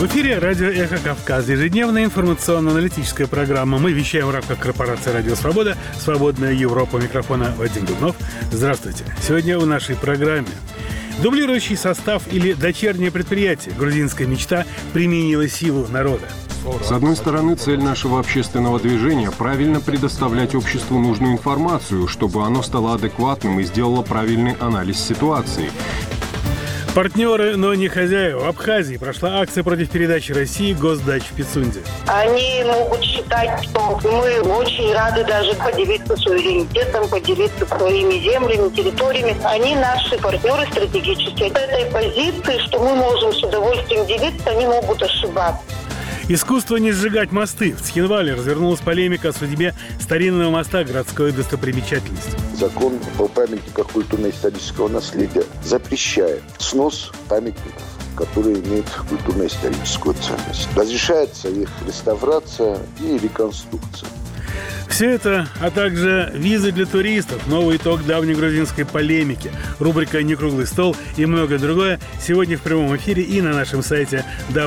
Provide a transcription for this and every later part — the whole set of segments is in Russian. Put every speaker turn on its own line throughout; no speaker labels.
эфире радио «Эхо Кавказа». Ежедневная информационно-аналитическая программа. Мы вещаем в рамках корпорации «Радио Свобода». «Свободная Европа». У микрофона Вадим Дубнов. Здравствуйте. Сегодня в нашей программе дублирующий состав или дочернее предприятие. Грузинская мечта применила силу народа.
С одной стороны, цель нашего общественного движения – правильно предоставлять обществу нужную информацию, чтобы оно стало адекватным и сделало правильный анализ ситуации.
Партнеры, но не хозяева. В Абхазии прошла акция против передачи России госдач в Пицунде.
Они могут считать, что мы очень рады даже поделиться суверенитетом, поделиться своими землями, территориями. Они наши партнеры стратегические. С этой позиции, что мы можем с удовольствием делиться, они могут ошибаться.
Искусство не сжигать мосты. В Цхинвале развернулась полемика о судьбе старинного моста городской достопримечательности.
Закон о памятниках культурно-исторического наследия запрещает снос памятников, которые имеют культурно-историческую ценность. Разрешается их реставрация и реконструкция.
Все это, а также визы для туристов, новый итог давней грузинской полемики, рубрика «Некруглый стол» и многое другое сегодня в прямом эфире и на нашем сайте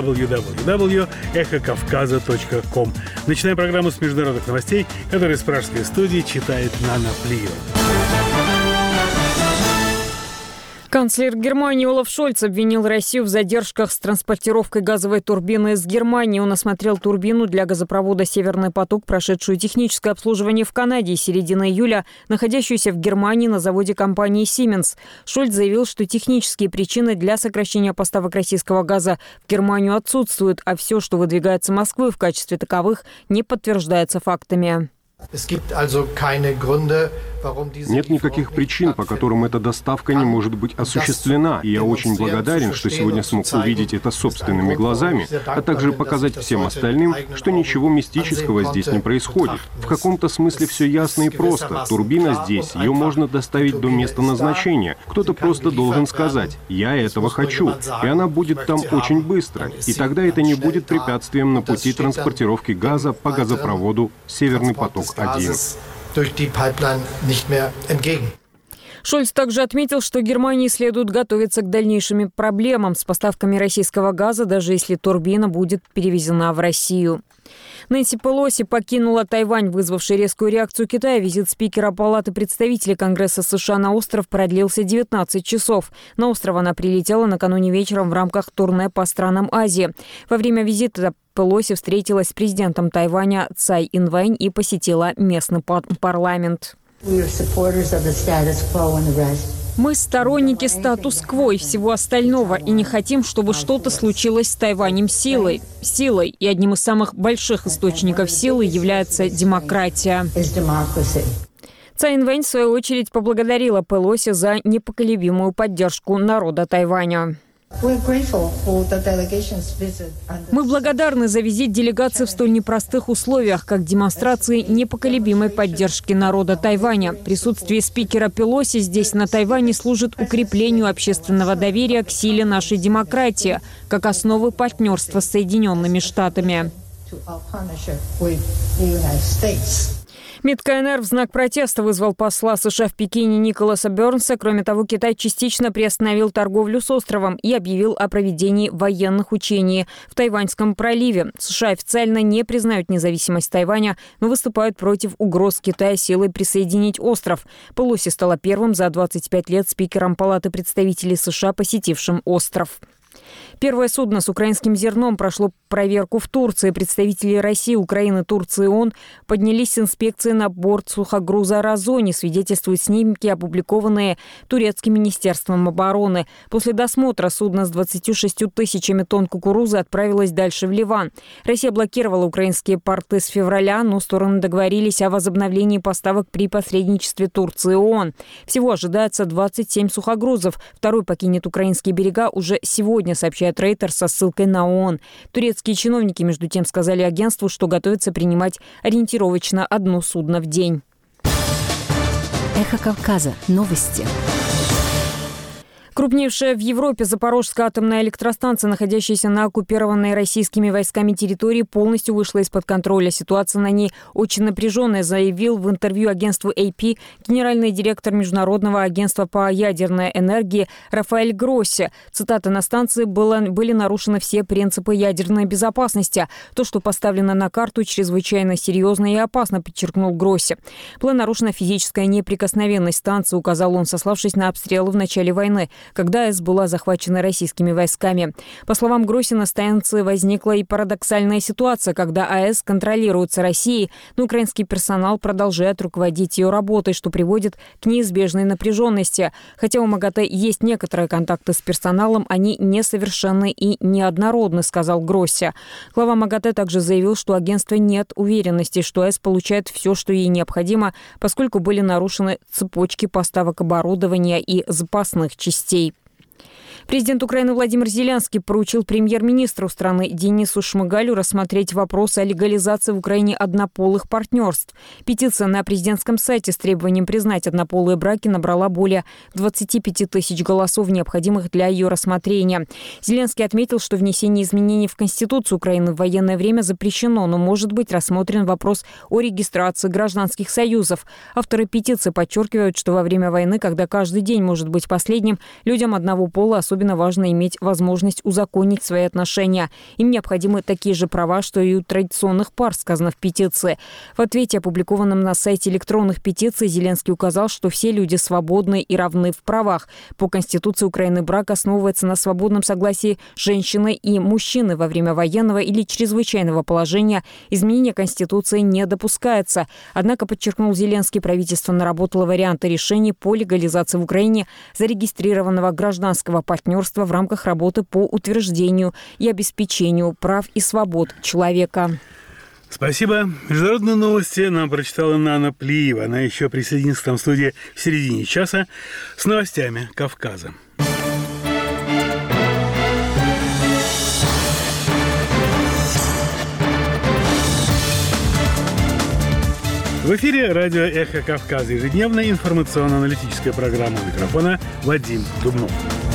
www.эхокавказа.ком. Начинаем программу с международных новостей, которые с пражской студии читает Нана Плиева.
Канцлер Германии Олаф Шольц обвинил Россию в задержках с транспортировкой газовой турбины из Германии. Он осмотрел турбину для газопровода «Северный поток», прошедшую техническое обслуживание в Канаде с середины июля, находящуюся в Германии на заводе компании Siemens. Шольц заявил, что технические причины для сокращения поставок российского газа в Германию отсутствуют, а все, что выдвигается Москвой в качестве таковых, не подтверждается фактами.
Нет никаких причин, по которым эта доставка не может быть осуществлена. И я очень благодарен, что сегодня смог увидеть это собственными глазами, а также показать всем остальным, что ничего мистического здесь не происходит. В каком-то смысле все ясно и просто. Турбина здесь, ее можно доставить до места назначения. Кто-то просто должен сказать: «Я этого хочу». И она будет там очень быстро. И тогда это не будет препятствием на пути транспортировки газа по газопроводу «Северный поток-1».
Шольц также отметил, что Германии следует готовиться к дальнейшим проблемам с поставками российского газа, даже если турбина будет перевезена в Россию. Нэнси Пелоси покинула Тайвань, вызвавший резкую реакцию Китая. Визит спикера Палаты представителей Конгресса США на остров продлился 19 часов. На остров она прилетела накануне вечером в рамках турне по странам Азии. Во время визита Пелоси встретилась с президентом Тайваня Цай Инвэнь и посетила местный парламент. Мы сторонники статус-кво и всего остального, и не хотим, чтобы что-то случилось с Тайванем силой. И одним из самых больших источников силы является демократия. Цай Инвэнь, в свою очередь, поблагодарила Пелоси за непоколебимую поддержку народа Тайваня. Мы благодарны за визит делегации в столь непростых условиях, как демонстрации непоколебимой поддержки народа Тайваня. Присутствие спикера Пелоси здесь, на Тайване, служит укреплению общественного доверия к силе нашей демократии, как основы партнерства с Соединенными Штатами. МИД КНР в знак протеста вызвал посла США в Пекине Николаса Бернса. Кроме того, Китай частично приостановил торговлю с островом и объявил о проведении военных учений в Тайваньском проливе. США официально не признают независимость Тайваня, но выступают против угроз Китая силой присоединить остров. Пелоси стала первым за 25 лет спикером Палаты представителей США, посетившим остров. Первое судно с украинским зерном прошло проверку в Турции. Представители России, Украины, Турции и ООН поднялись с инспекцией на борт сухогруза «Разони», свидетельствуют снимки, опубликованные турецким министерством обороны. После досмотра судно с 26 тысячами тонн кукурузы отправилось дальше в Ливан. Россия блокировала украинские порты с февраля, но стороны договорились о возобновлении поставок при посредничестве Турции и ООН. Всего ожидается 27 сухогрузов. Второй покинет украинские берега уже сегодня, сообщает Рейтер со ссылкой на ООН. Турецкие чиновники, между тем, сказали агентству, что готовятся принимать ориентировочно одно судно в день.
Эхо Кавказа. Новости.
Крупнейшая в Европе Запорожская атомная электростанция, находящаяся на оккупированной российскими войсками территории, полностью вышла из-под контроля. Ситуация на ней очень напряженная, заявил в интервью агентству AP генеральный директор Международного агентства по ядерной энергии Рафаэль Гросси. Цитата: «На станции были нарушены все принципы ядерной безопасности. То, что поставлено на карту, чрезвычайно серьезно и опасно», подчеркнул Гросси. «Была нарушена физическая неприкосновенность станции», указал он, сославшись на обстрелы в начале войны, когда АЭС была захвачена российскими войсками. По словам Гросси, на станции возникла и парадоксальная ситуация, когда АЭС контролируется Россией, но украинский персонал продолжает руководить ее работой, что приводит к неизбежной напряженности. Хотя у МАГАТЭ есть некоторые контакты с персоналом, они несовершенны и неоднородны, сказал Гросси. Глава МАГАТЭ также заявил, что у агентства нет уверенности, что АЭС получает все, что ей необходимо, поскольку были нарушены цепочки поставок оборудования и запасных частей. Президент Украины Владимир Зеленский поручил премьер-министру страны Денису Шмыгалю рассмотреть вопрос о легализации в Украине однополых партнерств. Петиция на президентском сайте с требованием признать однополые браки набрала более 25 тысяч голосов, необходимых для ее рассмотрения. Зеленский отметил, что внесение изменений в Конституцию Украины в военное время запрещено, но может быть рассмотрен вопрос о регистрации гражданских союзов. Авторы петиции подчеркивают, что во время войны, когда каждый день может быть последним, людям одного пола особенно важно иметь возможность узаконить свои отношения. Им необходимы такие же права, что и у традиционных пар, сказано в петиции. В ответе, опубликованном на сайте электронных петиций, Зеленский указал, что все люди свободны и равны в правах. По Конституции Украины брак основывается на свободном согласии женщины и мужчины во время военного или чрезвычайного положения. Изменение Конституции не допускается. Однако, подчеркнул Зеленский, правительство наработало варианты решений по легализации в Украине зарегистрированного гражданского партнерства в рамках работы по утверждению и обеспечению прав и свобод человека.
Спасибо. Международные новости нам прочитала Нана Плиева. Она еще присоединится к нам в студии в середине часа с новостями Кавказа. В эфире радио «Эхо Кавказа». Ежедневная информационно-аналитическая программа. У микрофона Вадим Дубнов.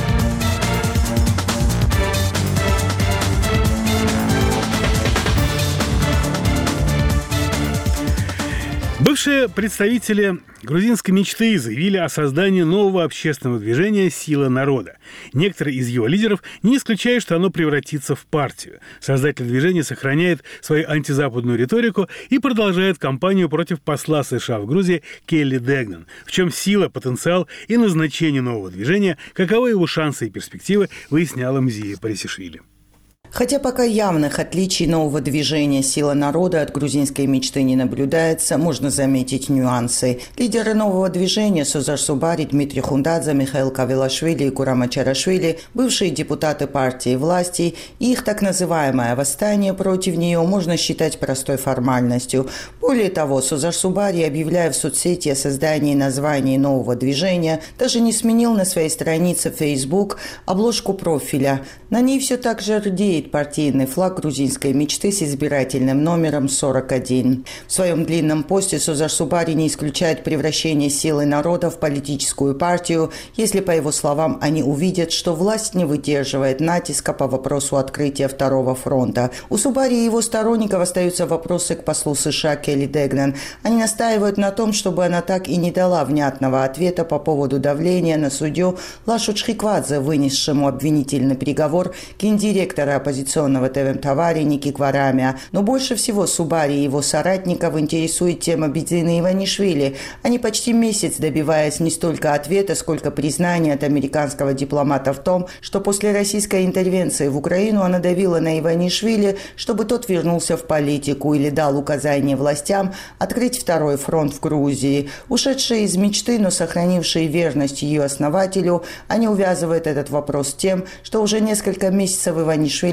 Бывшие представители грузинской мечты заявили о создании нового общественного движения «Сила народа». Некоторые из его лидеров не исключают, что оно превратится в партию. Создатель движения сохраняет свою антизападную риторику и продолжает кампанию против посла США в Грузии Келли Дегнан. В чем сила, потенциал и назначение нового движения, каковы его шансы и перспективы, выясняла Мзия Парисишвили.
Хотя пока явных отличий нового движения «Сила народа» от грузинской мечты не наблюдается, можно заметить нюансы. Лидеры нового движения Созар Субари, Дмитрий Хундадзе, Михаил Кавилашвили и Курама Чарашвили, бывшие депутаты партии власти, и их так называемое восстание против нее можно считать простой формальностью. Более того, Созар Субари, объявляя в соцсети о создании названия нового движения, даже не сменил на своей странице в Facebook обложку профиля. На ней все так же рдеет партийный флаг грузинской мечты с избирательным номером 41. В своем длинном посте Созар Субари не исключает превращение «Силы народа» в политическую партию, если, по его словам, они увидят, что власть не выдерживает натиска по вопросу открытия Второго фронта. У Субари и его сторонников остаются вопросы к послу США Келли Дегнан. Они настаивают на том, чтобы она так и не дала внятного ответа по поводу давления на судью Лашу Чхиквадзе, вынесшему обвинительный приговор гендиректора оппозиционного ТВ-Тавари Ники Кварамия. Но больше всего Субари и его соратников интересует тема Бидзины Иванишвили. Они почти месяц добиваясь не столько ответа, сколько признания от американского дипломата в том, что после российской интервенции в Украину она давила на Иванишвили, чтобы тот вернулся в политику или дал указание властям открыть Второй фронт в Грузии. Ушедшие из мечты, но сохранившие верность ее основателю, они увязывают этот вопрос с тем, что уже несколько месяцев Иванишвили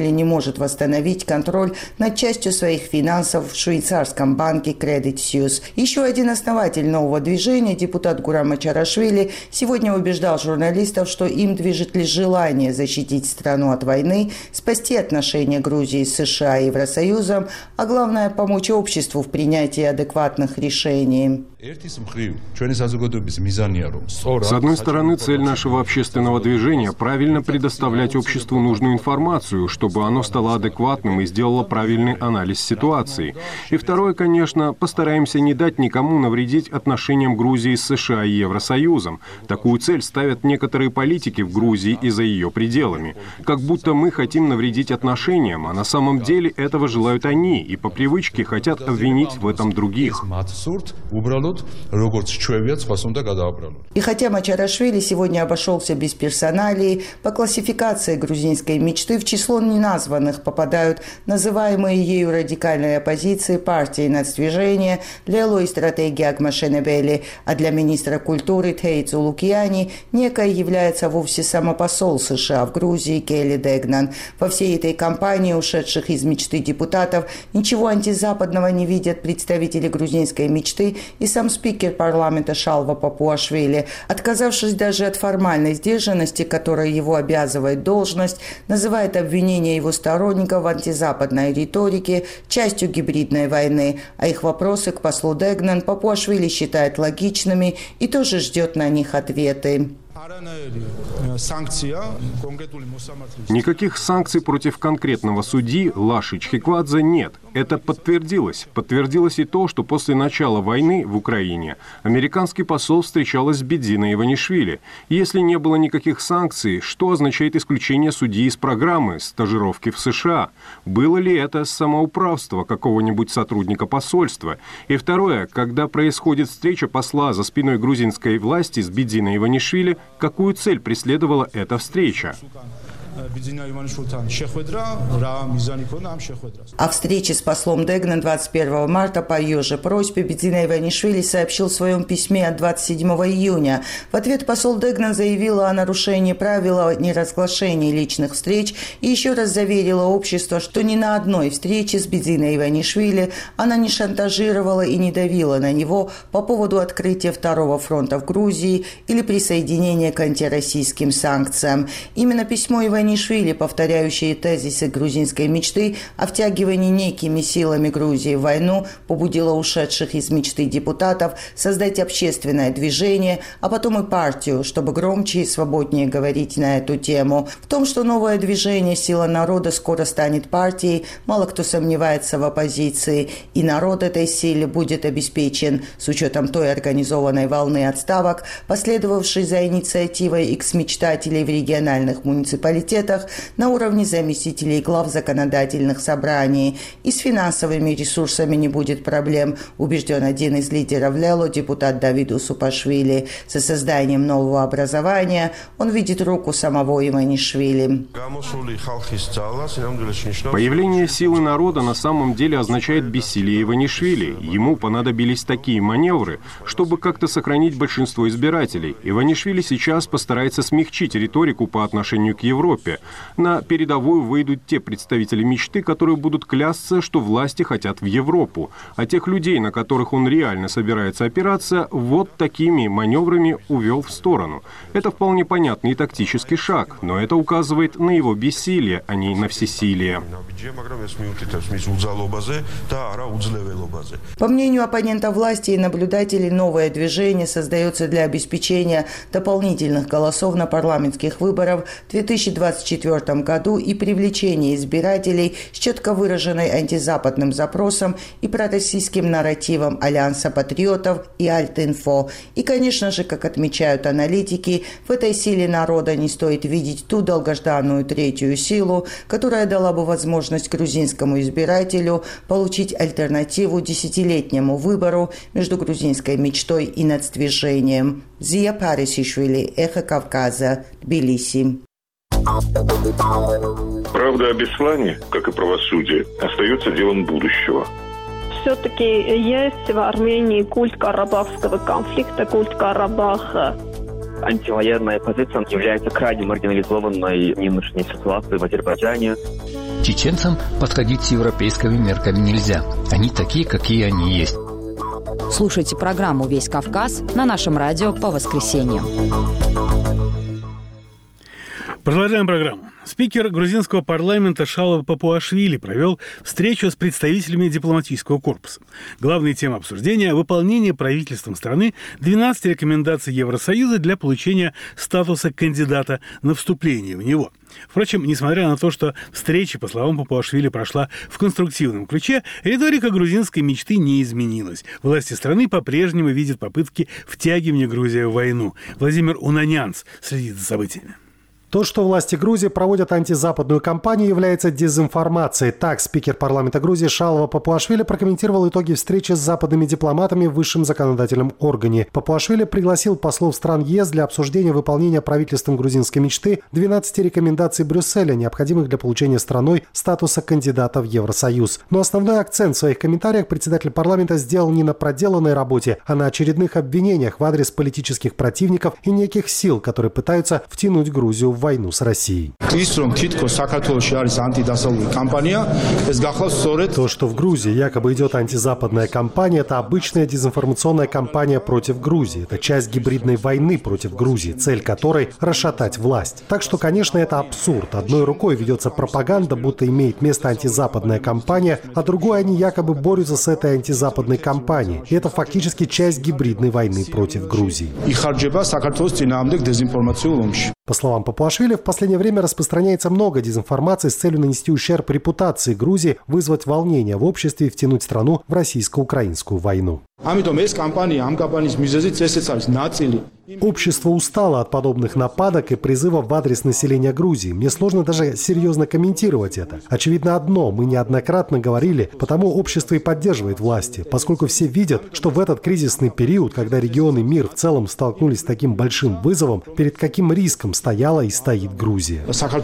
или не может восстановить контроль над частью своих финансов в швейцарском банке Credit Suisse. Еще один основатель нового движения, депутат Гурам Мачарашвили, сегодня убеждал журналистов, что им движет лишь желание защитить страну от войны, спасти отношения Грузии с США и Евросоюзом, а главное – помочь обществу в принятии адекватных решений.
С одной стороны, цель нашего общественного движения – правильно предоставлять обществу нужную информацию, чтобы оно стало адекватным и сделало правильный анализ ситуации. И второе, конечно, постараемся не дать никому навредить отношениям Грузии с США и Евросоюзом. Такую цель ставят некоторые политики в Грузии и за ее пределами. Как будто мы хотим навредить отношениям, а на самом деле этого желают они и по привычке хотят обвинить в этом других.
И хотя Мачарашвили сегодня обошелся без персоналии, по классификации грузинской мечты в число неназванных попадают называемые ею радикальной оппозицией партии нацдвижения Лело и стратегия Агмашенебели, а для министра культуры Тейцу Лукьяни некой является вовсе самопосол США в Грузии Келли Дегнан. Во всей этой кампании ушедших из мечты депутатов ничего антизападного не видят представители грузинской мечты и сам спикер парламента Шалва Папуашвили, отказавшись даже от формальной сдержанности, которая его обязывает должность, называет обвинения его сторонников в антизападной риторике частью гибридной войны, а их вопросы к послу Дегнан Папуашвили считает логичными и тоже ждет на них ответы.
Никаких санкций против конкретного судьи Лаши Чхиквадзе нет. Это подтвердилось. Подтвердилось и то, что после начала войны в Украине американский посол встречалась с Бедзиной Иванишвили. Если не было никаких санкций, что означает исключение судьи из программы стажировки в США? Было ли это самоуправство какого-нибудь сотрудника посольства? И второе, когда происходит встреча посла за спиной грузинской власти с Бедзиной Иванишвили, какую цель преследовала эта встреча?
О встрече с послом Дегнан 21 марта по ее же просьбе Бедзина Иванишвили сообщил в своем письме от 27 июня. В ответ посол Дегнан заявила о нарушении правила неразглашения личных встреч и еще раз заверила общество, что ни на одной встрече с Бедзиной Иванишвили она не шантажировала и не давила на него по поводу открытия второго фронта в Грузии или присоединения к антироссийским санкциям. Именно письмо Иванишвили, повторяющие тезисы грузинской мечты о втягивании некими силами Грузии в войну, побудило ушедших из мечты депутатов создать общественное движение, а потом и партию, чтобы громче и свободнее говорить на эту тему. В том, что новое движение «Сила народа» скоро станет партией, мало кто сомневается в оппозиции, и народ этой силе будет обеспечен с учетом той организованной волны отставок, последовавшей за инициативой экс-мечтателей в региональных муниципалитетах на уровне заместителей глав законодательных собраний. И с финансовыми ресурсами не будет проблем, убежден один из лидеров Лело, депутат Давиду Супашвили. Со созданием нового образования он видит руку самого Иванишвили.
Появление силы народа на самом деле означает бессилие Иванишвили. Ему понадобились такие маневры, чтобы как-то сохранить большинство избирателей. Иванишвили сейчас постарается смягчить риторику по отношению к Европе. На передовую выйдут те представители мечты, которые будут клясться, что власти хотят в Европу. А тех людей, на которых он реально собирается опираться, вот такими маневрами увел в сторону. Это вполне понятный и тактический шаг, но это указывает на его бессилие, а не на всесилие.
По мнению оппонента власти и наблюдателей, новое движение создается для обеспечения дополнительных голосов на парламентских выборах в 2024 году и привлечения избирателей с четко выраженной антизападным запросом и пророссийским нарративом Альянса патриотов и Альт-Инфо. И, конечно же, как отмечают аналитики, в этой силе народа не стоит видеть ту долгожданную третью силу, которая дала бы возможность грузинскому избирателю получить альтернативу десятилетнему выбору между грузинской мечтой и нацдвижением. Зия Парисишвили, Эхо Кавказа, Тбилиси.
Правда о Беслане, как и правосудие, остается делом будущего.
Все-таки есть в Армении культ карабахского конфликта, культ Карабаха.
Антивоенная позиция является крайне маргинализованной в нынешней ситуации в Азербайджане. чеченцам подходить с европейскими мерками нельзя. Они такие, какие они есть.
Слушайте программу «Весь Кавказ» на нашем радио по воскресеньям.
Продолжаем программу. Спикер грузинского парламента Шалва Папуашвили провел встречу с представителями дипломатического корпуса. Главная тема обсуждения – выполнение правительством страны 12 рекомендаций Евросоюза для получения статуса кандидата на вступление в него. Впрочем, несмотря на то, что встреча, по словам Папуашвили, прошла в конструктивном ключе, риторика грузинской мечты не изменилась. Власти страны по-прежнему видят попытки втягивания Грузии в войну. Владимир Унанянц следит за событиями.
То, что власти Грузии проводят антизападную кампанию, является дезинформацией. Так, спикер парламента Грузии Шалва Папуашвили прокомментировал итоги встречи с западными дипломатами в высшем законодательном органе. Папуашвили пригласил послов стран ЕС для обсуждения выполнения правительством грузинской мечты 12 рекомендаций Брюсселя, необходимых для получения страной статуса кандидата в Евросоюз. Но основной акцент в своих комментариях председатель парламента сделал не на проделанной работе, а на очередных обвинениях в адрес политических противников и неких сил, которые пытаются втянуть Грузию в войну с Россией. То, что в Грузии якобы идет антизападная кампания, это обычная дезинформационная кампания против Грузии. Это часть гибридной войны против Грузии, цель которой – расшатать власть. Так что, конечно, это абсурд. Одной рукой ведется пропаганда, будто имеет место антизападная кампания, а другой они якобы борются с этой антизападной кампанией. И это фактически часть гибридной войны против Грузии. По словам Папуашвили, в последнее время распространяется много дезинформации с целью нанести ущерб репутации Грузии, вызвать волнение в обществе и втянуть страну в российско-украинскую войну. Общество устало от подобных нападок и призывов в адрес населения Грузии. Мне сложно даже серьезно комментировать это. Очевидно одно, мы неоднократно говорили, потому общество и поддерживает власти, поскольку все видят, что в этот кризисный период, когда регион и мир в целом столкнулись с таким большим вызовом, перед каким риском стояла и стоит Грузия.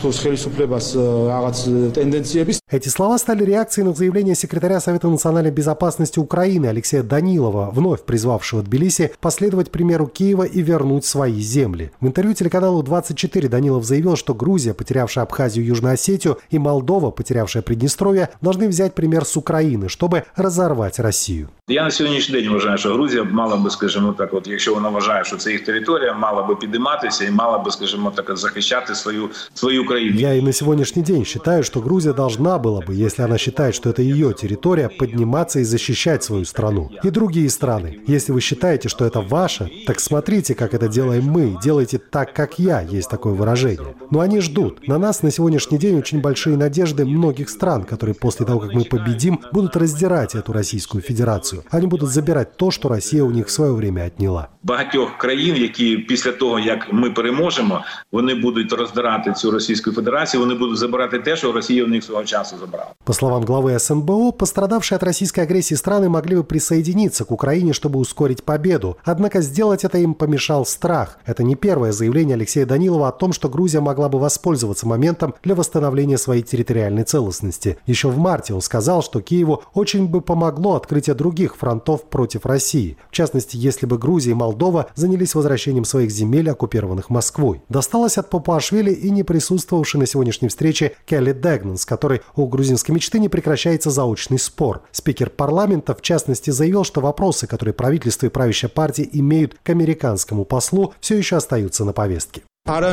Эти слова стали реакцией на заявление секретаря Совета национальной безопасности Украины Алексея Данилова, вновь призвавшего Тбилиси последовать примеру Киева и вернуть свои земли. В интервью телеканалу 24 Данилов заявил, что Грузия, потерявшая Абхазию и Южную Осетию, и Молдова, потерявшая Приднестровье, должны взять пример с Украины, чтобы разорвать Россию.
Я на сьогоднішній день вважаю, що Грузія мала би, скажімо так, от якщо вона вважає, що це їх територія, мала би підійматися і мала би, скажімо так, захищати свою країну.
Я и на сегодняшний день считаю, что Грузия должна была бы, если она считает, что это ее территория, подниматься и защищать свою страну. И другие страны. Если вы считаете, что это ваше, так смотрите, как это делаем мы. Делайте так, как я, есть такое выражение. Но они ждут. На нас на сегодняшний день очень большие надежды многих стран, которые после того, как мы победим, будут раздирать эту Российскую Федерацию. Они будут забирать то, что Россия у них в свое время отняла.
Багатьох країн, які після того, як ми переможемо, вони будуть роздирати цю Російську Федерацію, вони будуть забирати те, що Росія у них свого часу забрала.
По словам главы СНБО, пострадавшие от российской агрессии страны могли бы присоединиться к Украине, чтобы ускорить победу. Однако сделать это им помешал страх. Это не первое заявление Алексея Данилова о том, что Грузия могла бы воспользоваться моментом для восстановления своей территориальной целостности. Еще в марте он сказал, что Киеву очень бы помогло открытие других фронтов против России. В частности, если бы Грузия и Молдова занялись возвращением своих земель, оккупированных Москвой. Досталось от Папуашвили и не присутствовавшей на сегодняшней встрече Келли Дегнан, с которой у грузинской мечты не прекращается заочный спор. Спикер парламента, в частности, заявил, что вопросы, которые правительство и правящая партия имеют к американскому послу, все еще остаются на повестке.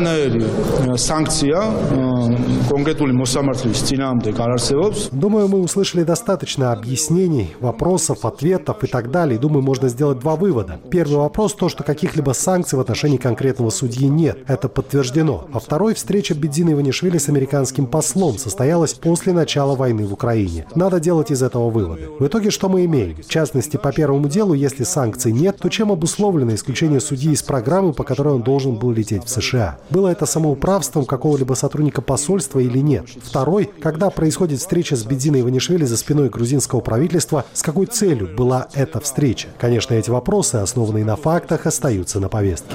Думаю, мы услышали достаточно объяснений, вопросов, ответов и так далее. Думаю, можно сделать два вывода. Первый вопрос – то, что каких-либо санкций в отношении конкретного судьи нет. Это подтверждено. А второй – встреча Бедзина Иванишвили с американским послом состоялась после начала войны в Украине. Надо делать из этого выводы. В итоге что мы имеем? В частности, по первому делу, если санкций нет, то чем обусловлено исключение судьи из программы, по которой он должен был лететь в США? Было это самоуправством какого-либо сотрудника посольства или нет? Второй, когда происходит встреча с Бедзиной Иванишвили за спиной грузинского правительства, с какой целью была эта встреча? Конечно, эти вопросы, основанные на фактах, остаются на повестке.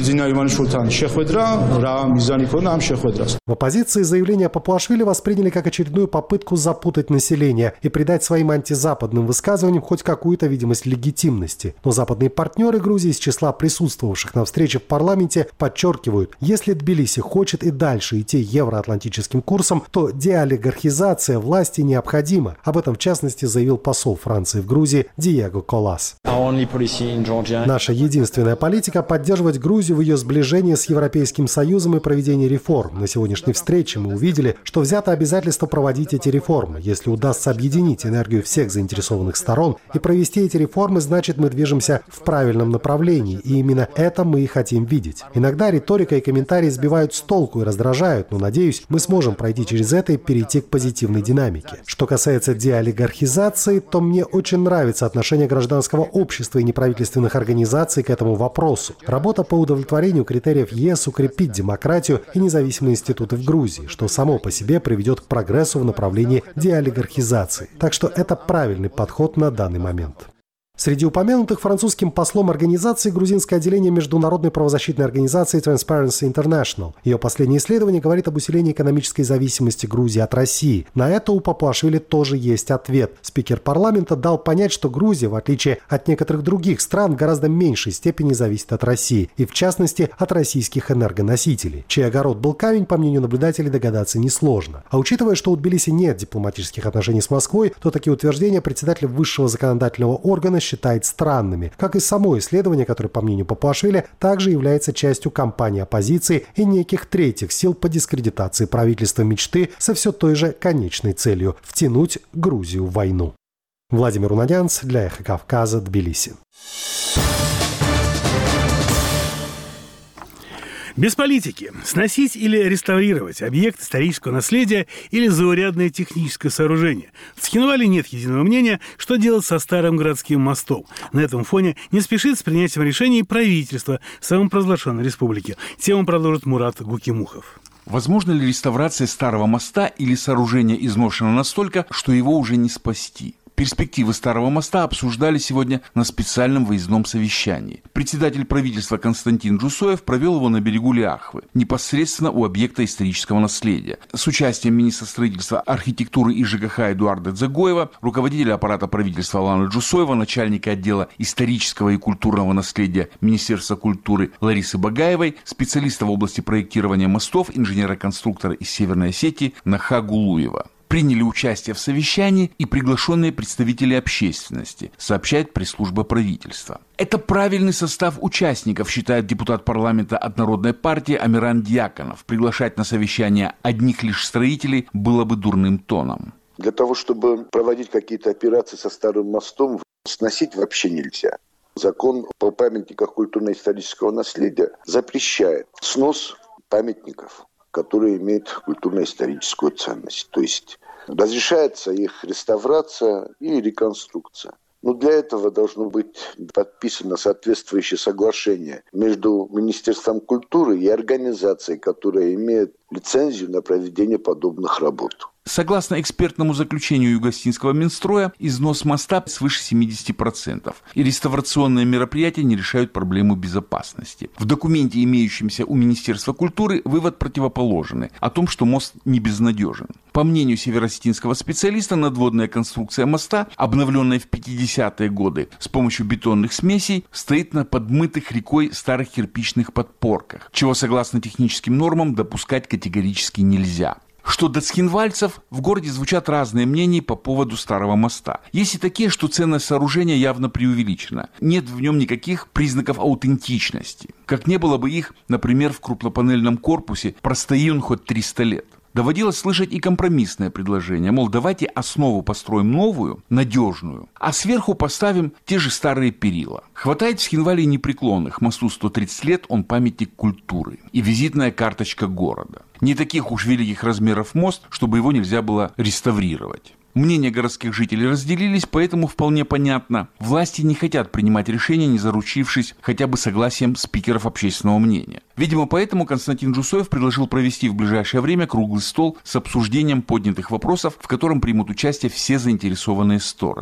В оппозиции заявление Папуашвили восприняли как очередную попытку запутать население и придать своим антизападным высказываниям хоть какую-то видимость легитимности. Но западные партнеры Грузии из числа присутствовавших на встрече в парламенте подчеркивают, Если Тбилиси хочет и дальше идти евроатлантическим курсом, то деолигархизация власти необходима. Об этом, в частности, заявил посол Франции в Грузии Диего Колас. Наша единственная политика – поддерживать Грузию в ее сближении с Европейским Союзом и проведении реформ. На сегодняшней встрече мы увидели, что взято обязательство проводить эти реформы. Если удастся объединить энергию всех заинтересованных сторон и провести эти реформы, значит, мы движемся в правильном направлении. И именно это мы и хотим видеть. Иногда риторика и комментарии сбивают с толку и раздражают, но, надеюсь, мы сможем пройти через это и перейти к позитивной динамике. Что касается деолигархизации, то мне очень нравится отношение гражданского общества и неправительственных организаций к этому вопросу. Работа по удовлетворению критериев ЕС укрепит демократию и независимые институты в Грузии, что само по себе приведет к прогрессу в направлении деолигархизации. Так что это правильный подход на данный момент. Среди упомянутых французским послом организации грузинское отделение международной правозащитной организации Transparency International. Ее последнее исследование говорит об усилении экономической зависимости Грузии от России. На это у Папуашвили тоже есть ответ. Спикер парламента дал понять, что Грузия, в отличие от некоторых других стран, в гораздо меньшей степени зависит от России, и в частности от российских энергоносителей. Чей огород был камень, по мнению наблюдателей, догадаться несложно. А учитывая, что у Тбилиси нет дипломатических отношений с Москвой, то такие утверждения председатель высшего законодательного органа считает странными, как и само исследование, которое, по мнению Папуашвили, также является частью кампании оппозиции и неких третьих сил по дискредитации правительства мечты со все той же конечной целью – втянуть Грузию в войну. Владимир Унанянц для Эхо Кавказа, Тбилиси.
Без политики. Сносить или реставрировать объект исторического наследия или заурядное техническое сооружение. В Цхинвале нет единого мнения, что делать со старым городским мостом. На этом фоне не спешит с принятием решений правительства самопровозглашенной республики. Тему продолжит Мурат Гукимухов.
Возможно ли реставрация старого моста или сооружения изношено настолько, что его уже не спасти? Перспективы старого моста обсуждали сегодня на специальном выездном совещании. Председатель правительства Константин Джусоев провел его на берегу Ляхвы, непосредственно у объекта исторического наследия. С участием министра строительства, архитектуры и ЖКХ Эдуарда Дзагоева, руководителя аппарата правительства Алана Джусоева, начальника отдела исторического и культурного наследия Министерства культуры Ларисы Багаевой, специалиста в области проектирования мостов, инженера-конструктора из Северной Осетии Наха Гулуева. Приняли участие в совещании и приглашенные представители общественности, сообщает пресс-служба правительства. Это правильный состав участников, считает депутат парламента от Народной партии Амиран Дьяконов. Приглашать на совещание одних лишь строителей было бы дурным тоном.
Для того, чтобы проводить какие-то операции со старым мостом, сносить вообще нельзя. Закон по памятникам культурно-исторического наследия запрещает снос памятников, которые имеют культурно-историческую ценность. То есть разрешается их реставрация и реконструкция. Но для этого должно быть подписано соответствующее соглашение между Министерством культуры и организацией, которая имеет лицензию на проведение подобных работ.
Согласно экспертному заключению Югостинского Минстроя, износ моста свыше 70%, и реставрационные мероприятия не решают проблему безопасности. В документе, имеющемся у Министерства культуры, вывод противоположный, о том, что мост не безнадежен. По мнению североосетинского специалиста, надводная конструкция моста, обновленная в 50-е годы с помощью бетонных смесей, стоит на подмытых рекой старых кирпичных подпорках, чего, согласно техническим нормам, допускать категорически нельзя. Что до цхинвальцев, в городе звучат разные мнения по поводу старого моста. Есть и такие, что ценность сооружения явно преувеличена. Нет в нем никаких признаков аутентичности. Как не было бы их, например, в крупнопанельном корпусе, простои он хоть 300 лет. Доводилось слышать и компромиссное предложение, мол, давайте основу построим новую, надежную, а сверху поставим те же старые перила. Хватает в Цхинвале непреклонных, мосту 130 лет, он памятник культуры и визитная карточка города. Не таких уж великих размеров мост, чтобы его нельзя было реставрировать. Мнения городских жителей разделились, поэтому вполне понятно. Власти не хотят принимать решения, не заручившись хотя бы согласием спикеров общественного мнения. Видимо, поэтому Константин Джусоев предложил провести в ближайшее время круглый стол с обсуждением поднятых вопросов, в котором примут участие все заинтересованные стороны.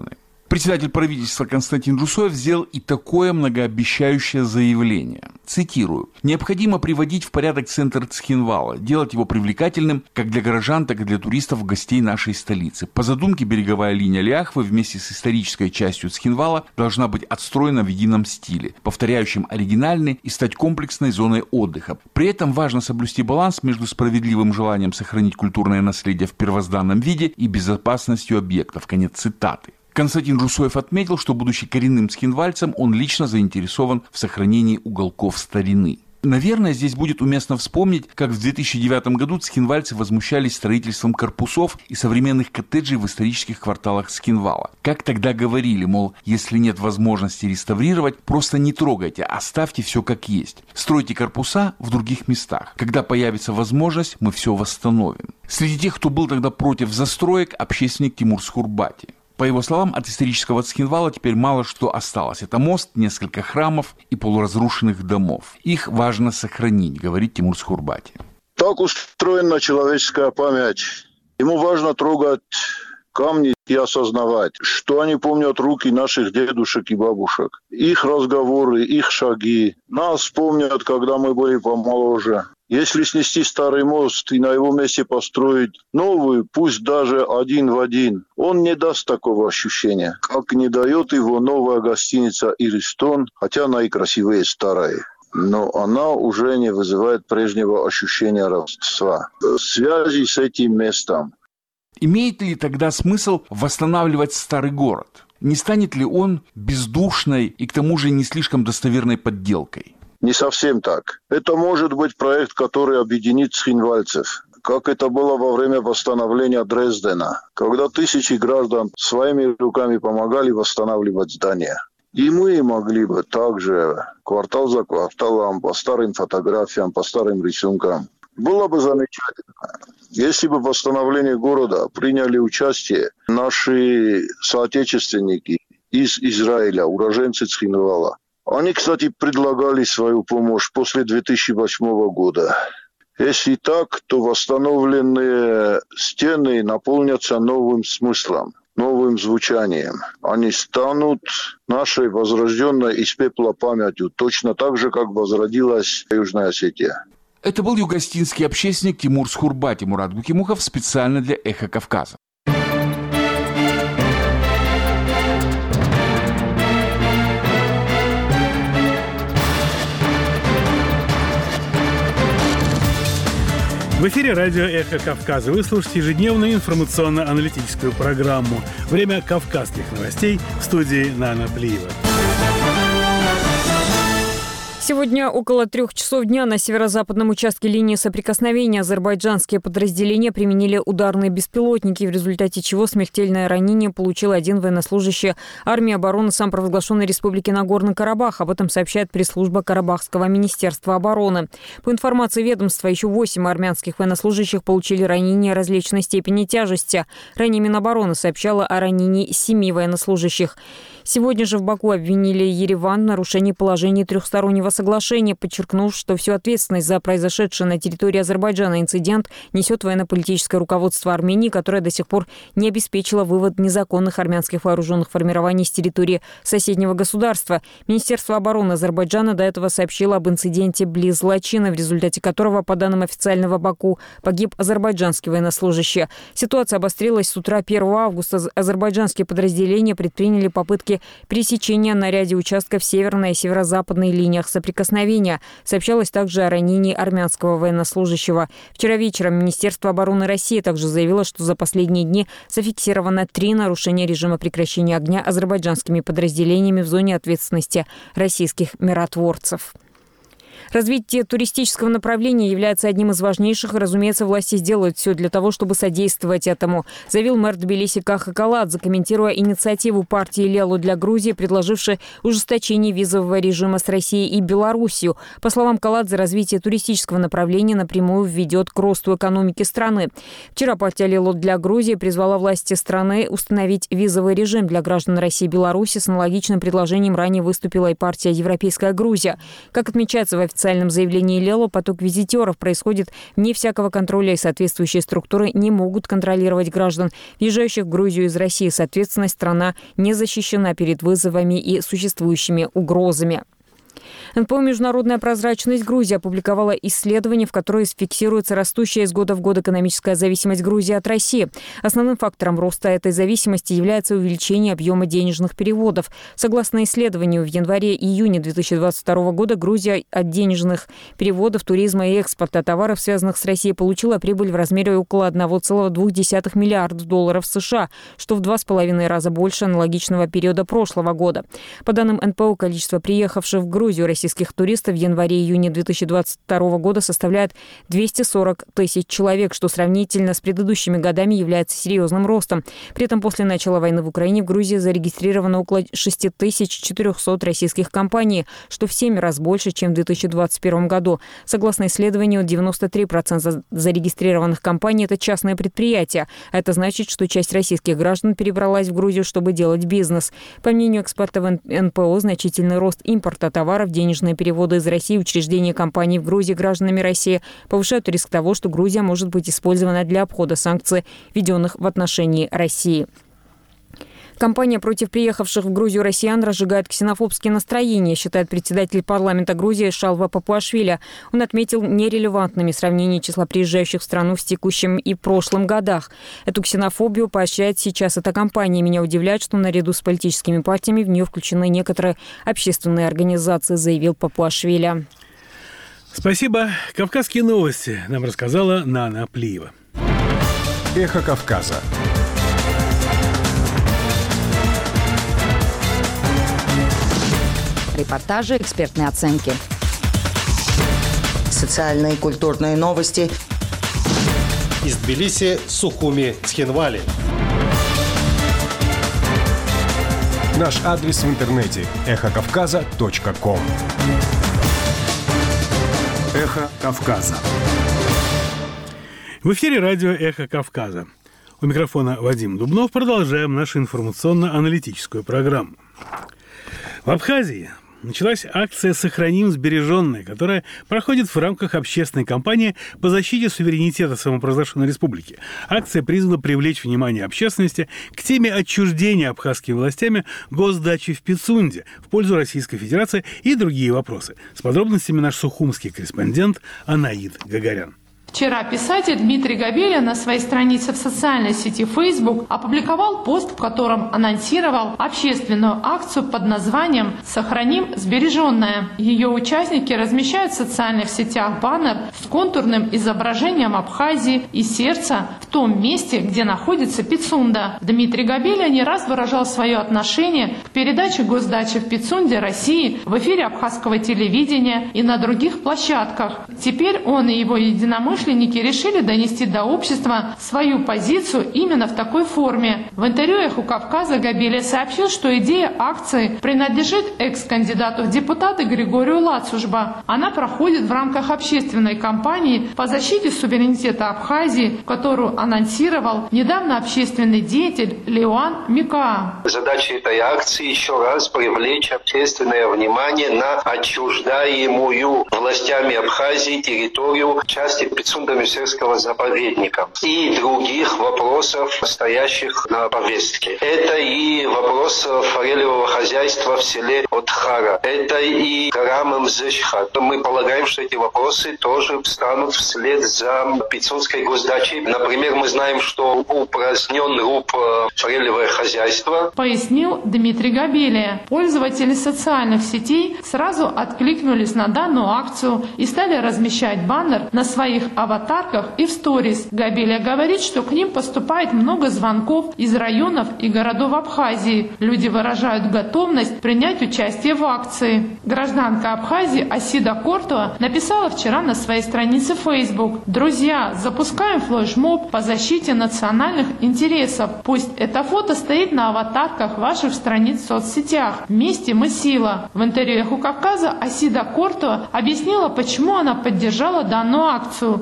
Председатель правительства Константин Русоев сделал и такое многообещающее заявление. Цитирую. «Необходимо приводить в порядок центр Цхинвала, делать его привлекательным как для горожан, так и для туристов, гостей нашей столицы. По задумке береговая линия Ляхвы вместе с исторической частью Цхинвала должна быть отстроена в едином стиле, повторяющем оригинальный, и стать комплексной зоной отдыха. При этом важно соблюсти баланс между справедливым желанием сохранить культурное наследие в первозданном виде и безопасностью объектов». Конец цитаты. Константин Русоев отметил, что, будучи коренным цхинвальцем, он лично заинтересован в сохранении уголков старины. Наверное, здесь будет уместно вспомнить, как в 2009 году цхинвальцы возмущались строительством корпусов и современных коттеджей в исторических кварталах Цхинвала. Как тогда говорили, мол, если нет возможности реставрировать, просто не трогайте, оставьте все как есть. Стройте корпуса в других местах. Когда появится возможность, мы все восстановим. Среди тех, кто был тогда против застроек, общественник Тимур Схурбати. По его словам, от исторического Цхинвала теперь мало что осталось. Это мост, несколько храмов и полуразрушенных домов. Их важно сохранить, говорит Тимур Схурбати.
Так устроена человеческая память. Ему важно трогать камни и осознавать, что они помнят руки наших дедушек и бабушек. Их разговоры, их шаги. Нас помнят, когда мы были помоложе. Если снести старый мост и на его месте построить новый, пусть даже один в один, он не даст такого ощущения, как не дает его новая гостиница «Иристон», хотя она и красивее старая. Но она уже не вызывает прежнего ощущения родства, связи с этим местом.
Имеет ли тогда смысл восстанавливать старый город? Не станет ли он бездушной и к тому же не слишком достоверной подделкой?
Не совсем так. Это может быть проект, который объединит цхинвальцев, как это было во время восстановления Дрездена, когда тысячи граждан своими руками помогали восстанавливать здания. И мы могли бы также квартал за кварталом, по старым фотографиям, по старым рисункам. Было бы замечательно, если бы в восстановлении города приняли участие наши соотечественники из Израиля, уроженцы Цхинвала. Они, кстати, предлагали свою помощь после 2008 года. Если так, то восстановленные стены наполнятся новым смыслом, новым звучанием. Они станут нашей возрожденной из пепла памятью, точно так же, как возродилась Южная Осетия.
Это был югостинский общественник Тимур Схурбати. Мурат Гукимухов специально для «Эхо Кавказа».
В эфире радио «Эхо Кавказа». Вы слушаете ежедневную информационно-аналитическую программу «Время кавказских новостей» в студии Нана Плиева.
Сегодня около 3 часов дня на северо-западном участке линии соприкосновения азербайджанские подразделения применили ударные беспилотники, в результате чего смертельное ранение получил один военнослужащий армии обороны самопровозглашенной Республики Нагорный Карабах. Об этом сообщает пресс-служба Карабахского министерства обороны. По информации ведомства, еще 8 армянских военнослужащих получили ранения различной степени тяжести. Ранее Минобороны сообщала о ранении 7 военнослужащих. Сегодня же в Баку обвинили Ереван в нарушении положений трехстороннего соглашения, подчеркнув, что всю ответственность за произошедший на территории Азербайджана инцидент несет военно-политическое руководство Армении, которое до сих пор не обеспечило вывод незаконных армянских вооруженных формирований с территории соседнего государства. Министерство обороны Азербайджана до этого сообщило об инциденте близ Лачина, в результате которого, по данным официального Баку, погиб азербайджанский военнослужащий. Ситуация обострилась с утра 1 августа. Азербайджанские подразделения предприняли попытки пересечения на ряде участков северной и северо-западной линиях соприкосновения. Сообщалось также о ранении армянского военнослужащего. Вчера вечером Министерство обороны России также заявило, что за последние дни зафиксировано 3 нарушения режима прекращения огня азербайджанскими подразделениями в зоне ответственности российских миротворцев. Развитие туристического направления является одним из важнейших, и, разумеется, власти сделают все для того, чтобы содействовать этому, заявил мэр Тбилиси Каха Каладзе, комментируя инициативу партии «Лелу для Грузии», предложившей ужесточение визового режима с Россией и Белоруссией. По словам Каладзе, развитие туристического направления напрямую введет к росту экономики страны. Вчера партия «Лелу для Грузии» призвала власти страны установить визовый режим для граждан России и Беларуси. С аналогичным предложением ранее выступила и партия «Европейская Грузия». Как отмечается в официальном официальном заявлении Лело, поток визитеров происходит вне всякого контроля, и соответствующие структуры не могут контролировать граждан, въезжающих в Грузию из России. Соответственно, страна не защищена перед вызовами и существующими угрозами. НПО «Международная прозрачность Грузии» опубликовала исследование, в котором фиксируется растущая из года в год экономическая зависимость Грузии от России. Основным фактором роста этой зависимости является увеличение объема денежных переводов. Согласно исследованию, в январе-июне 2022 года Грузия от денежных переводов, туризма и экспорта товаров, связанных с Россией, получила прибыль в размере около $1,2 миллиарда США, что в 2,5 раза больше аналогичного периода прошлого года. По данным НПО, количество приехавших в Грузию российских туристов в январе-июне 2022 года составляет 240 тысяч человек, что сравнительно с предыдущими годами является серьезным ростом. При этом после начала войны в Украине в Грузии зарегистрировано около 6400 российских компаний, что в 7 раз больше, чем в 2021 году. Согласно исследованию, 93% зарегистрированных компаний – это частные предприятия. Это значит, что часть российских граждан перебралась в Грузию, чтобы делать бизнес. По мнению экспертов НПО, значительный рост импорта товаров, денежные переводы из России, учреждения компаний в Грузии гражданами России повышают риск того, что Грузия может быть использована для обхода санкций, введенных в отношении России. Кампания против приехавших в Грузию россиян разжигает ксенофобские настроения, считает председатель парламента Грузии Шалва Папуашвили. Он отметил нерелевантными сравнение числа приезжающих в страну в текущем и прошлом годах. Эту ксенофобию поощряет сейчас эта кампания. Меня удивляет, что наряду с политическими партиями в нее включены некоторые общественные организации, заявил Папуашвили.
Спасибо. Кавказские новости нам рассказала Нана Плиева.
Эхо Кавказа.
Репортажи, экспертные оценки.
Социальные и культурные новости.
Из Тбилиси, Сухуми, Цхинвали.
Наш адрес в интернете – эхокавказа.ком. Эхо Кавказа.
В эфире радио «Эхо Кавказа». У микрофона Вадим Дубнов. Продолжаем нашу информационно-аналитическую программу. В Абхазии началась акция «Сохраним сбереженное», которая проходит в рамках общественной кампании по защите суверенитета самопровозглашенной республики. Акция призвана привлечь внимание общественности к теме отчуждения абхазскими властями госдачи в Пицунде в пользу Российской Федерации и другие вопросы. С подробностями наш сухумский корреспондент Анаид Гагарян.
Вчера писатель Дмитрий Габелия на своей странице в социальной сети Facebook опубликовал пост, в котором анонсировал общественную акцию под названием «Сохраним сбереженное». Ее участники размещают в социальных сетях баннер с контурным изображением Абхазии и сердца в том месте, где находится Пицунда. Дмитрий Габелия не раз выражал свое отношение к передаче госдачи в Пицунде России в эфире абхазского телевидения и на других площадках. Теперь он и его единомышленники решили донести до общества свою позицию именно в такой форме. В интервью «Эху Кавказа» Габелия сообщил, что идея акции принадлежит экс-кандидату в депутаты Григорию Лацужба. Она проходит в рамках общественной кампании по защите суверенитета Абхазии, которую анонсировал недавно общественный деятель Леуан Микаа.
Задача этой акции еще раз привлечь общественное внимание на отчуждаемую властями Абхазии территорию части Пицунда-Мисырского заповедника и других вопросов, стоящих на повестке. Это и вопрос форелевого хозяйства в селе Отхара. Это и гора Мемзешха. Мы полагаем, что эти вопросы тоже встанут вслед за Пицунской госдачей. Например, мы знаем, что упразднен руб форелевое хозяйство.
Пояснил Дмитрий Габелия. Пользователи социальных сетей сразу откликнулись на данную акцию и стали размещать баннер на своих аватарках и в сторис. Габелия говорит, что к ним поступает много звонков из районов и городов Абхазии. Люди выражают готовность принять участие в акции. Гражданка Абхазии Асида Кортова написала вчера на своей странице Facebook: «Друзья, запускаем флешмоб по защите национальных интересов. Пусть это фото стоит на аватарках ваших страниц в соцсетях. Вместе мы сила». В интервью «Эху Кавказа» Асида Кортова объяснила, почему она поддержала данную акцию.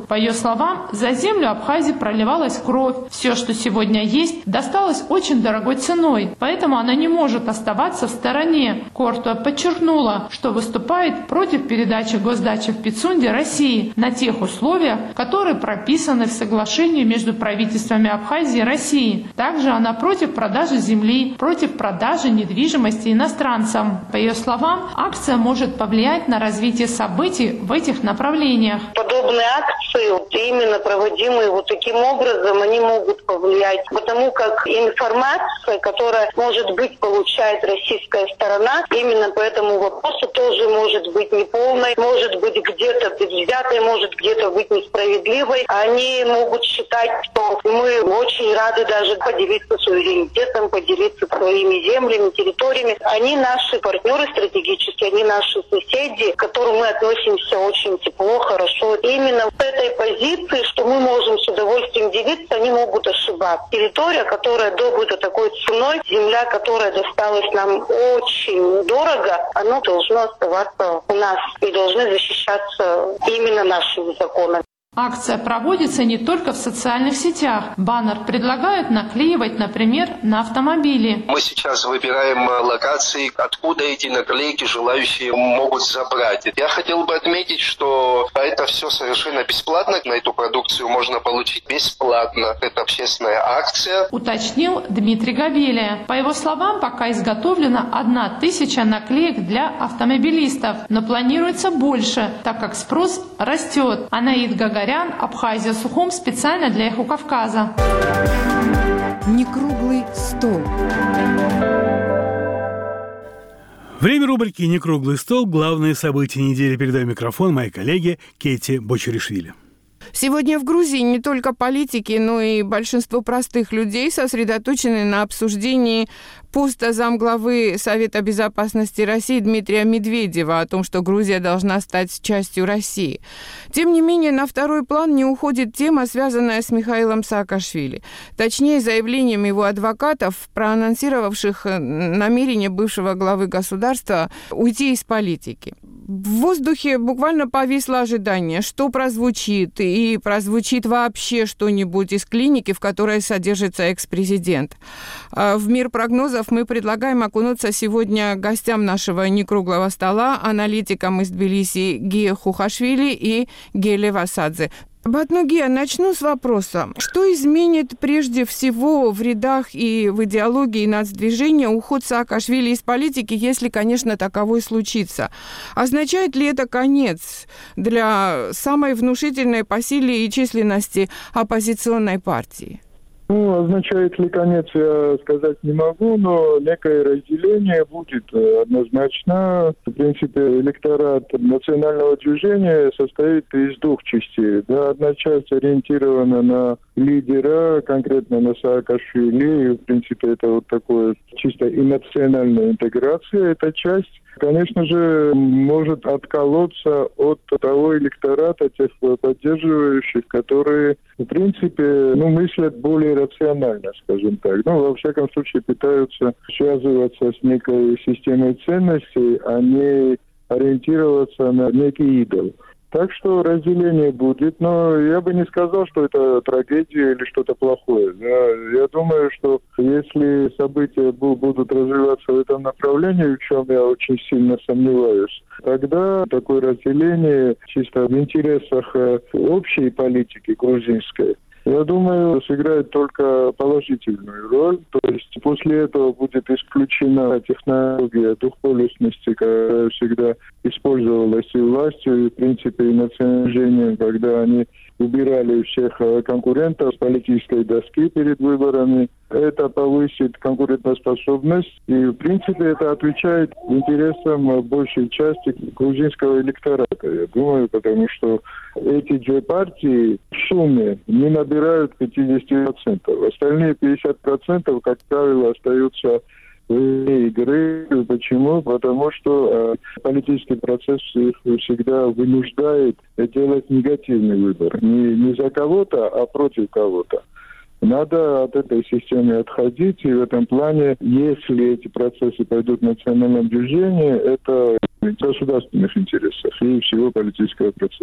По ее словам, за землю Абхазии проливалась кровь. Все, что сегодня есть, досталось очень дорогой ценой, поэтому она не может оставаться в стороне. Кортуа подчеркнула, что выступает против передачи госдачи в Пицунде России на тех условиях, которые прописаны в соглашении между правительствами Абхазии и России. Также она против продажи земли, против продажи недвижимости иностранцам. По ее словам, акция может повлиять на развитие событий в этих направлениях.
Подобные акции, именно проводимые вот таким образом, они могут повлиять, потому как информация, которая, может быть, получает российская сторона, именно по этому вопросу тоже может быть неполной, может быть где-то предвзятой, может где-то быть несправедливой. Они могут считать, что мы очень рады даже поделиться суверенитетом, поделиться своими землями, территориями. Они наши партнеры стратегические, они наши соседи, к которым мы относимся очень тепло, хорошо. Именно в этой позиции, что мы можем с удовольствием делиться, они могут ошибаться. Территория, которая добыта такой ценой, земля, которая досталась нам очень дорого, она должна оставаться у нас и должны защищаться именно нашими законами.
Акция проводится не только в социальных сетях. Баннер предлагают наклеивать, например, на автомобили.
Мы сейчас выбираем локации, откуда эти наклейки желающие могут забрать. Я хотел бы отметить, что это все совершенно бесплатно. На эту продукцию можно получить бесплатно. Это общественная акция.
Уточнил Дмитрий Габелия. По его словам, пока изготовлено 1000 наклеек для автомобилистов. Но планируется больше, так как спрос растет. Анаид Гагарян, Абхазия, Сухум, специально для «Эхо Кавказа».
Некруглый стол.
Время рубрики «Некруглый стол». Главные события недели. Передаю микрофон моей коллеге Кейти Бочаришвили.
Сегодня в Грузии не только политики, но и большинство простых людей сосредоточены на обсуждении поста замглавы Совета безопасности России Дмитрия Медведева о том, что Грузия должна стать частью России. Тем не менее, на второй план не уходит тема, связанная с Михаилом Саакашвили. Точнее, заявлением его адвокатов, проанонсировавших намерение бывшего главы государства уйти из политики. В воздухе буквально повисло ожидание, что прозвучит, и прозвучит вообще что-нибудь из клиники, в которой содержится экс-президент. В мир прогнозов мы предлагаем окунуться сегодня гостям нашего некруглого стола, аналитикам из Тбилиси Гия Хухашвили и Геле Васадзе. Батнугия, начну с вопроса. Что изменит прежде всего в рядах и в идеологии нацдвижения уход Саакашвили из политики, если, конечно, таковой случится? Означает ли это конец для самой внушительной по силе и численности оппозиционной партии?
Означает ли конец, я сказать не могу, но некое разделение будет однозначно. В принципе, электорат национального движения состоит из двух частей. Да, одна часть ориентирована на лидера, конкретно на Саакашвили, и, в принципе, это вот такое чисто эмоциональная интеграция, эта часть. Конечно же, может отколоться от того электората, тех поддерживающих, которые, в принципе, мыслят более рационально, скажем так. Во всяком случае, пытаются связываться с некой системой ценностей, а не ориентироваться на некий идол. Так что разделение будет, но я бы не сказал, что это трагедия или что-то плохое. Я думаю, что если события будут развиваться в этом направлении, в чем я очень сильно сомневаюсь, тогда такое разделение чисто в интересах общей политики грузинской, я думаю, сыграет только положительную роль. То есть после этого будет исключена технология двухполюсности, которая всегда использовалась и властью, и в принципе и национальным, когда они убирали всех конкурентов с политической доски перед выборами. Это повысит конкурентоспособность, и в принципе это отвечает интересам большей части грузинского электората, я думаю, потому что эти две партии в сумме не набирают 50%. Остальные 50%, как правило, остаются вне игры. Почему? Потому что политический процесс их всегда вынуждает делать негативный выбор. Не за кого-то, а против кого-то. Надо от этой системы отходить, и в этом плане, если эти процессы пойдут в национальном движении, это в государственных интересах и всего политического процесса.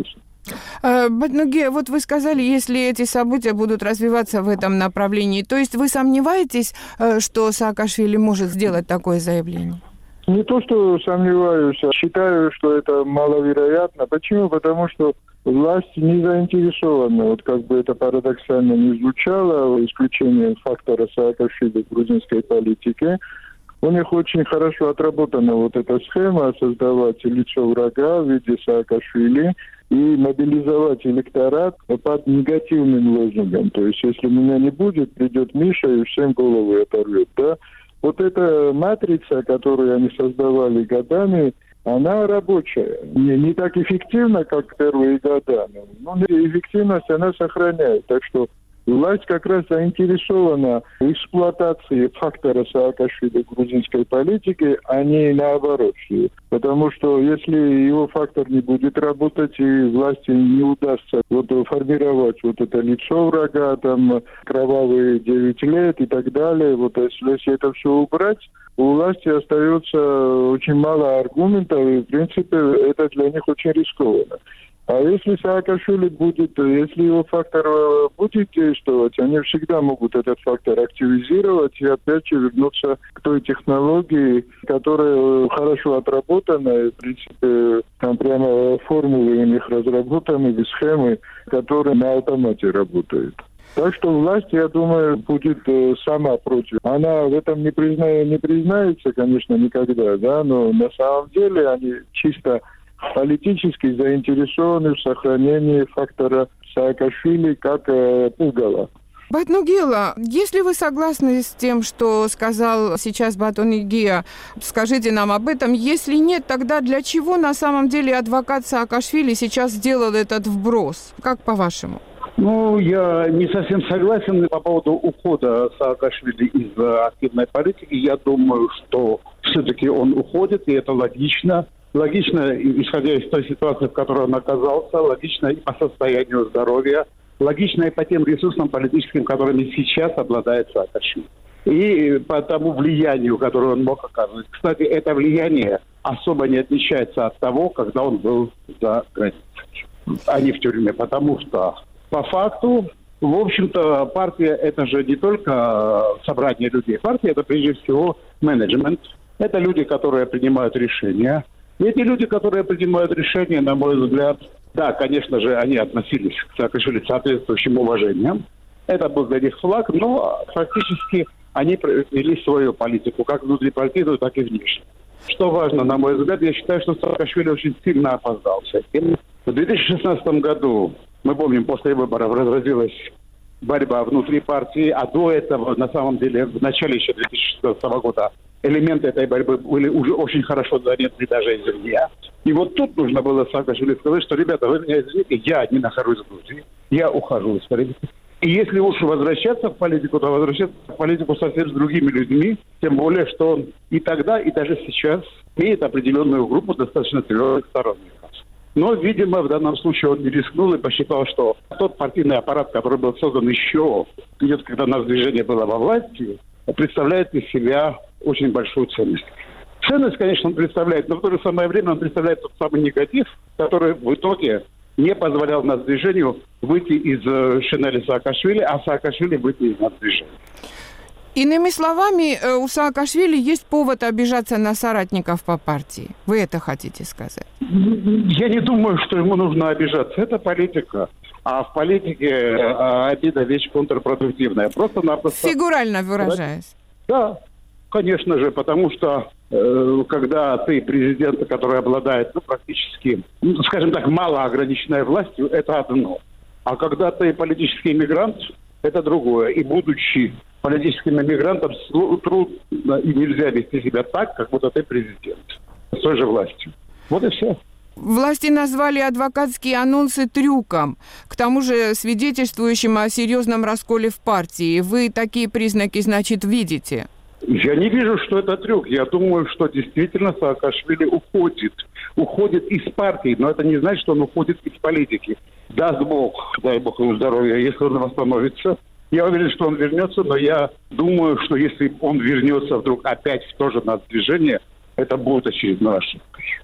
Батнуге, вот вы сказали, если эти события будут развиваться в этом направлении, то есть вы сомневаетесь, что Саакашвили может сделать такое заявление?
Не то, что сомневаюсь, а считаю, что это маловероятно. Почему? Потому что власть не заинтересована, вот как бы это парадоксально не звучало, исключением фактора Саакашвили в грузинской политике. У них очень хорошо отработана вот эта схема создавать лицо врага в виде Саакашвили и мобилизовать электорат под негативным лозунгом. То есть, если меня не будет, придет Миша и всем головы оторвет, да? Вот эта матрица, которую они создавали годами, она рабочая. Не так эффективна, как первые года, но эффективность она сохраняет. Так что власть как раз заинтересована в эксплуатации фактора Саакашвили в грузинской политике, а не наоборот. Потому что если его фактор не будет работать, и власти не удастся формировать вот это лицо врага, там кровавые 9 лет и так далее, вот если это все убрать, у власти остается очень мало аргументов, и в принципе это для них очень рискованно. А если Саакашвили будет, если его фактор будет действовать, они всегда могут этот фактор активизировать и опять же вернуться к той технологии, которая хорошо отработана, и в принципе там прямо формулы у них разработаны, схемы, которые на автомате работают. Так что власть, я думаю, будет сама против. Она в этом не признается, конечно, никогда, да, но на самом деле они чисто политически заинтересованы в сохранении фактора Саакашвили как пугала.
Батнугела, если вы согласны с тем, что сказал сейчас Батонигия, скажите нам об этом. Если нет, тогда для чего на самом деле адвокат Саакашвили сейчас сделал этот вброс? Как по-вашему?
Я не совсем согласен по поводу ухода Саакашвили из активной политики. Я думаю, что все-таки он уходит, и это логично. Логично, исходя из той ситуации, в которой он оказался, логично и по состоянию здоровья, логично и по тем ресурсам политическим, которыми сейчас обладает Саакашвили. И по тому влиянию, которое он мог оказывать. Кстати, это влияние особо не отличается от того, когда он был за границей, а не в тюрьме. Потому что по факту, в общем-то, партия – это же не только собрание людей. Партия – это прежде всего менеджмент. Это люди, которые принимают решения. И эти люди, которые принимают решения, на мой взгляд, да, конечно же, они относились к Саакашвили с соответствующим уважением. Это был для них флаг, но фактически они вели свою политику, как внутрипартийную, так и внешнюю. Что важно, на мой взгляд, я считаю, что Саакашвили очень сильно опоздал с этим. В 2016 году, мы помним, после выборов разразилась борьба внутри партии, а до этого, на самом деле, в начале еще 2016 года элементы этой борьбы были уже очень хорошо заметны даже извне. И вот тут нужно было Саакашвили сказать, что, ребята, вы меня извините, я не нахожусь в Грузии, я ухожу из политики. И если уж возвращаться в политику, то возвращаться в политику совсем с другими людьми, тем более, что он и тогда, и даже сейчас имеет определенную группу достаточно твердых сторонников. Но, видимо, в данном случае он не рискнул и посчитал, что тот партийный аппарат, который был создан еще, когда наше движение было во власти, представляет из себя очень большую ценность. Ценность, конечно, он представляет, но в то же самое время он представляет тот самый негатив, который в итоге не позволял нацдвижению выйти из шинели Саакашвили, а Саакашвили выйти из нацдвижения.
Иными словами, у Саакашвили есть повод обижаться на соратников по партии. Вы это хотите сказать?
Я не думаю, что ему нужно обижаться. Это политика. А в политике обида вещь контрпродуктивная. Просто-напросто...
Фигурально выражаясь.
Да, конечно же, потому что когда ты президент, который обладает практически, скажем так, малоограниченной властью, это одно. А когда ты политический иммигрант, это другое. И будучи политическим иммигрантом, трудно и нельзя вести себя так, как будто ты президент с той же властью. Вот и все.
Власти назвали адвокатские анонсы трюком, к тому же свидетельствующим о серьезном расколе в партии. Вы такие признаки, значит, видите?
Я не вижу, что это трюк. Я думаю, что действительно Саакашвили уходит из партии, но это не значит, что он уходит из политики. Дай бог ему здоровья, если он восстановится. Я уверен, что он вернется, но я думаю, что если он вернется вдруг опять в то же нацдвижение, это будет очередной ошибкой.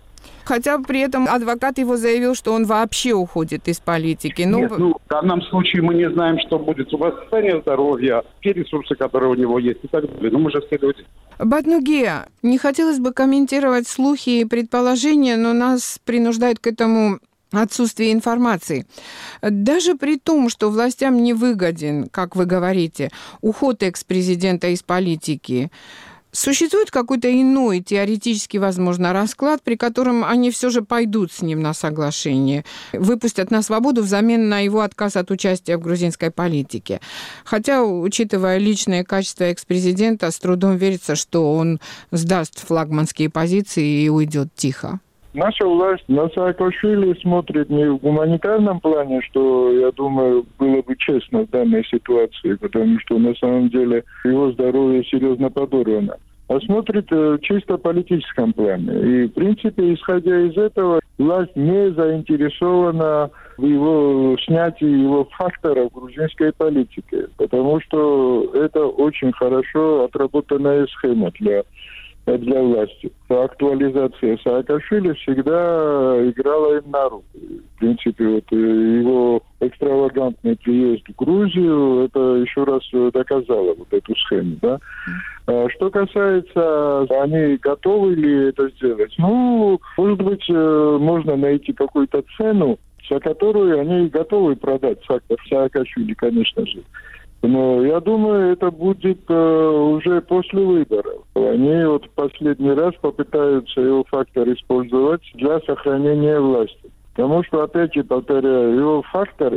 Хотя при этом адвокат его заявил, что он вообще уходит из политики.
Нет, в данном случае мы не знаем, что будет у вас состояние здоровья, те ресурсы, которые у него есть и так далее. Но мы же все люди.
Батнуге, не хотелось бы комментировать слухи и предположения, но нас принуждает к этому отсутствие информации. Даже при том, что властям не выгоден, как вы говорите, уход экс-президента из политики, существует какой-то иной, теоретически, возможно, расклад, при котором они все же пойдут с ним на соглашение, выпустят на свободу взамен на его отказ от участия в грузинской политике. Хотя, учитывая личные качества экс-президента, с трудом верится, что он сдаст флагманские позиции и уйдет тихо.
Наша власть на Саакашвили смотрит не в гуманитарном плане, что, я думаю, было бы честно в данной ситуации, потому что на самом деле его здоровье серьезно подорвано, а смотрит в чисто политическом плане. И, в принципе, исходя из этого, власть не заинтересована в его снятии его фактора в грузинской политике, потому что это очень хорошо отработанная схема для власти. Актуализация Саакашвили всегда играла им на руку. В принципе, вот его экстравагантный приезд в Грузию, это еще раз доказало вот эту схему, да. Что касается, они готовы ли это сделать? Ну, может быть, можно найти какую-то цену, за которую они готовы продать Саакашвили, конечно же. Но я думаю, это будет уже после выборов. Они вот последний раз попытаются его фактор использовать для сохранения власти. Потому что, опять же, повторяю, его фактор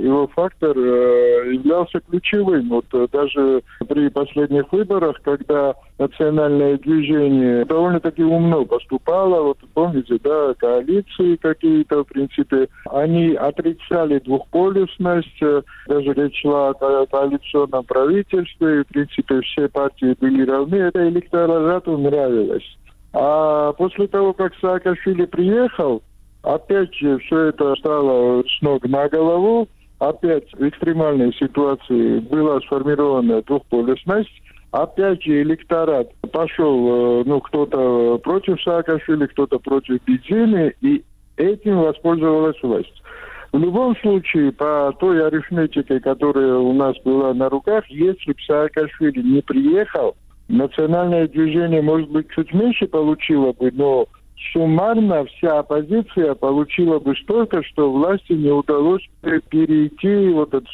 являлся ключевым. Вот даже при последних выборах, когда национальное движение довольно-таки умно поступало, вот помните, да, коалиции какие-то, в принципе, они отрицали двухполюсность, даже речь шла о коалиционном правительстве, и, в принципе, все партии были равны, это электорату нравилось. А после того, как Саакашвили приехал, опять же, все это стало с ног на голову. Опять в экстремальной ситуации была сформирована двухполюсность. Опять же, электорат пошел, кто-то против Саакашвили, кто-то против Бедзины, и этим воспользовалась власть. В любом случае, по той арифметике, которая у нас была на руках, если бы Саакашвили не приехал, национальное движение, может быть, чуть меньше получило бы, но суммарно вся оппозиция получила бы столько, что власти не удалось перейти вот этот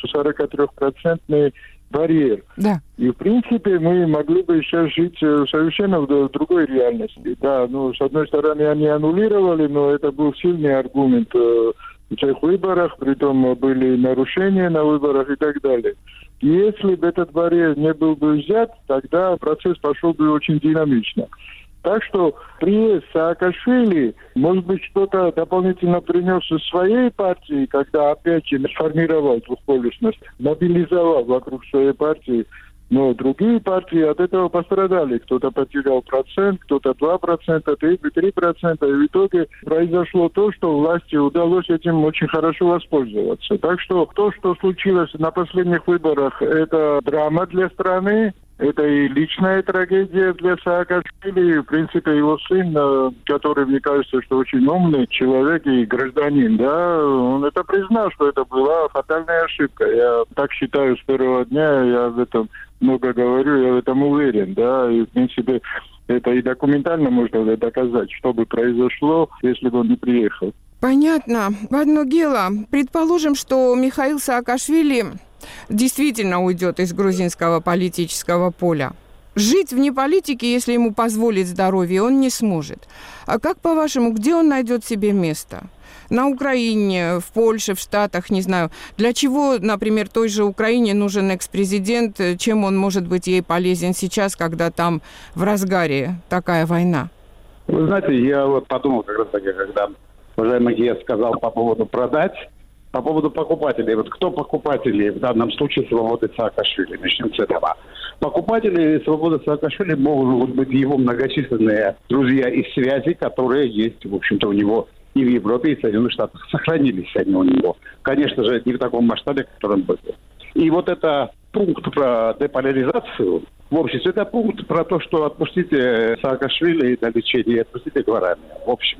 43% барьер.
Да.
И, в принципе, мы могли бы сейчас жить совершенно в другой реальности. Да, с одной стороны, они аннулировали, но это был сильный аргумент в тех выборах, притом были нарушения на выборах и так далее. Если бы этот барьер не был бы взят, тогда процесс пошел бы очень динамично. Так что приезд Саакашвили, может быть, что-то дополнительно принес из своей партии, когда опять же сформировал двухполюсность, мобилизовал вокруг своей партии, но другие партии от этого пострадали. Кто-то потерял процент, кто-то 2%, 3%, и в итоге произошло то, что власти удалось этим очень хорошо воспользоваться. Так что то, что случилось на последних выборах, это драма для страны. Это и личная трагедия для Саакашвили. В принципе, его сын, который, мне кажется, что очень умный человек и гражданин, да, он это признал, что это была фатальная ошибка. Я так считаю с первого дня, я об этом много говорю, я в этом уверен, да, и, в принципе, это и документально можно доказать, что бы произошло, если бы он не приехал.
Понятно. Батнугела, предположим, что Михаил Саакашвили действительно уйдет из грузинского политического поля. Жить вне политики, если ему позволит здоровье, он не сможет. А как, по-вашему, где он найдет себе место? На Украине, в Польше, в Штатах, не знаю. Для чего, например, той же Украине нужен экс-президент? Чем он может быть ей полезен сейчас, когда там в разгаре такая война?
Вы знаете, я вот подумал как раз таки, когда уважаемый Гея сказал по поводу продать, по поводу покупателей. Вот кто покупатели в данном случае свободы Саакашвили? Начнем с этого. Покупатели свободы Саакашвили могут быть его многочисленные друзья и связи, которые есть, в общем-то, у него и в Европе, и в Соединенных Штатах. Сохранились они у него. Конечно же, не в таком масштабе, в котором были. И вот это пункт про деполяризацию в обществе, это пункт про то, что отпустите Саакашвили на лечение, отпустите Гварами. В общем,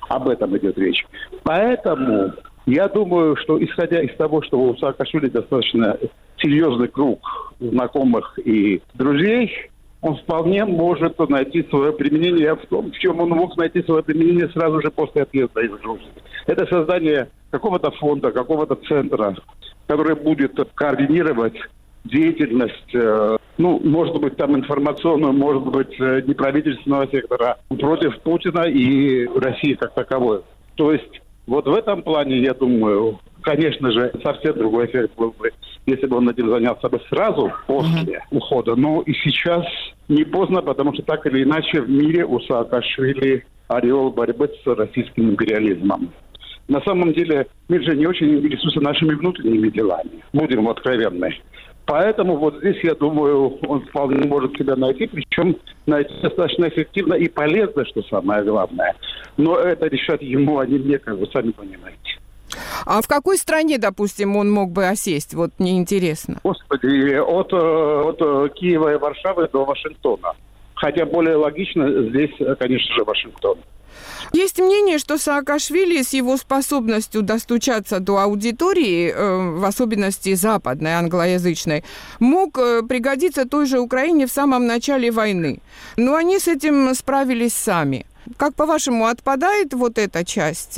Об этом идет речь. Поэтому я думаю, что исходя из того, что у Саакашвили достаточно серьезный круг знакомых и друзей, он вполне может найти свое применение в том, в чем он мог найти свое применение сразу же после отъезда из Грузии. Это создание какого-то фонда, какого-то центра, который будет координировать деятельность, может быть, там информационную, может быть, неправительственного сектора против Путина и России как таковой. То есть вот в этом плане, я думаю, конечно же, совсем другой эффект был бы, если бы он этим занялся бы сразу после ухода. Но и сейчас не поздно, потому что так или иначе в мире у Саакашвили ореол борьбы с российским империализмом. На самом деле мир же не очень интересуется нашими внутренними делами, будем откровенны. Поэтому вот здесь, я думаю, он вполне может себя найти, причем найти достаточно эффективно и полезно, что самое главное. Но это решать ему, а не мне, как вы сами понимаете.
А в какой стране, допустим, он мог бы осесть? Вот мне интересно.
Господи, от Киева и Варшавы до Вашингтона. Хотя более логично здесь, конечно же, Вашингтон.
Есть мнение, что Саакашвили с его способностью достучаться до аудитории, в особенности западной, англоязычной, мог пригодиться той же Украине в самом начале войны. Но они с этим справились сами. Как, по-вашему, отпадает вот эта часть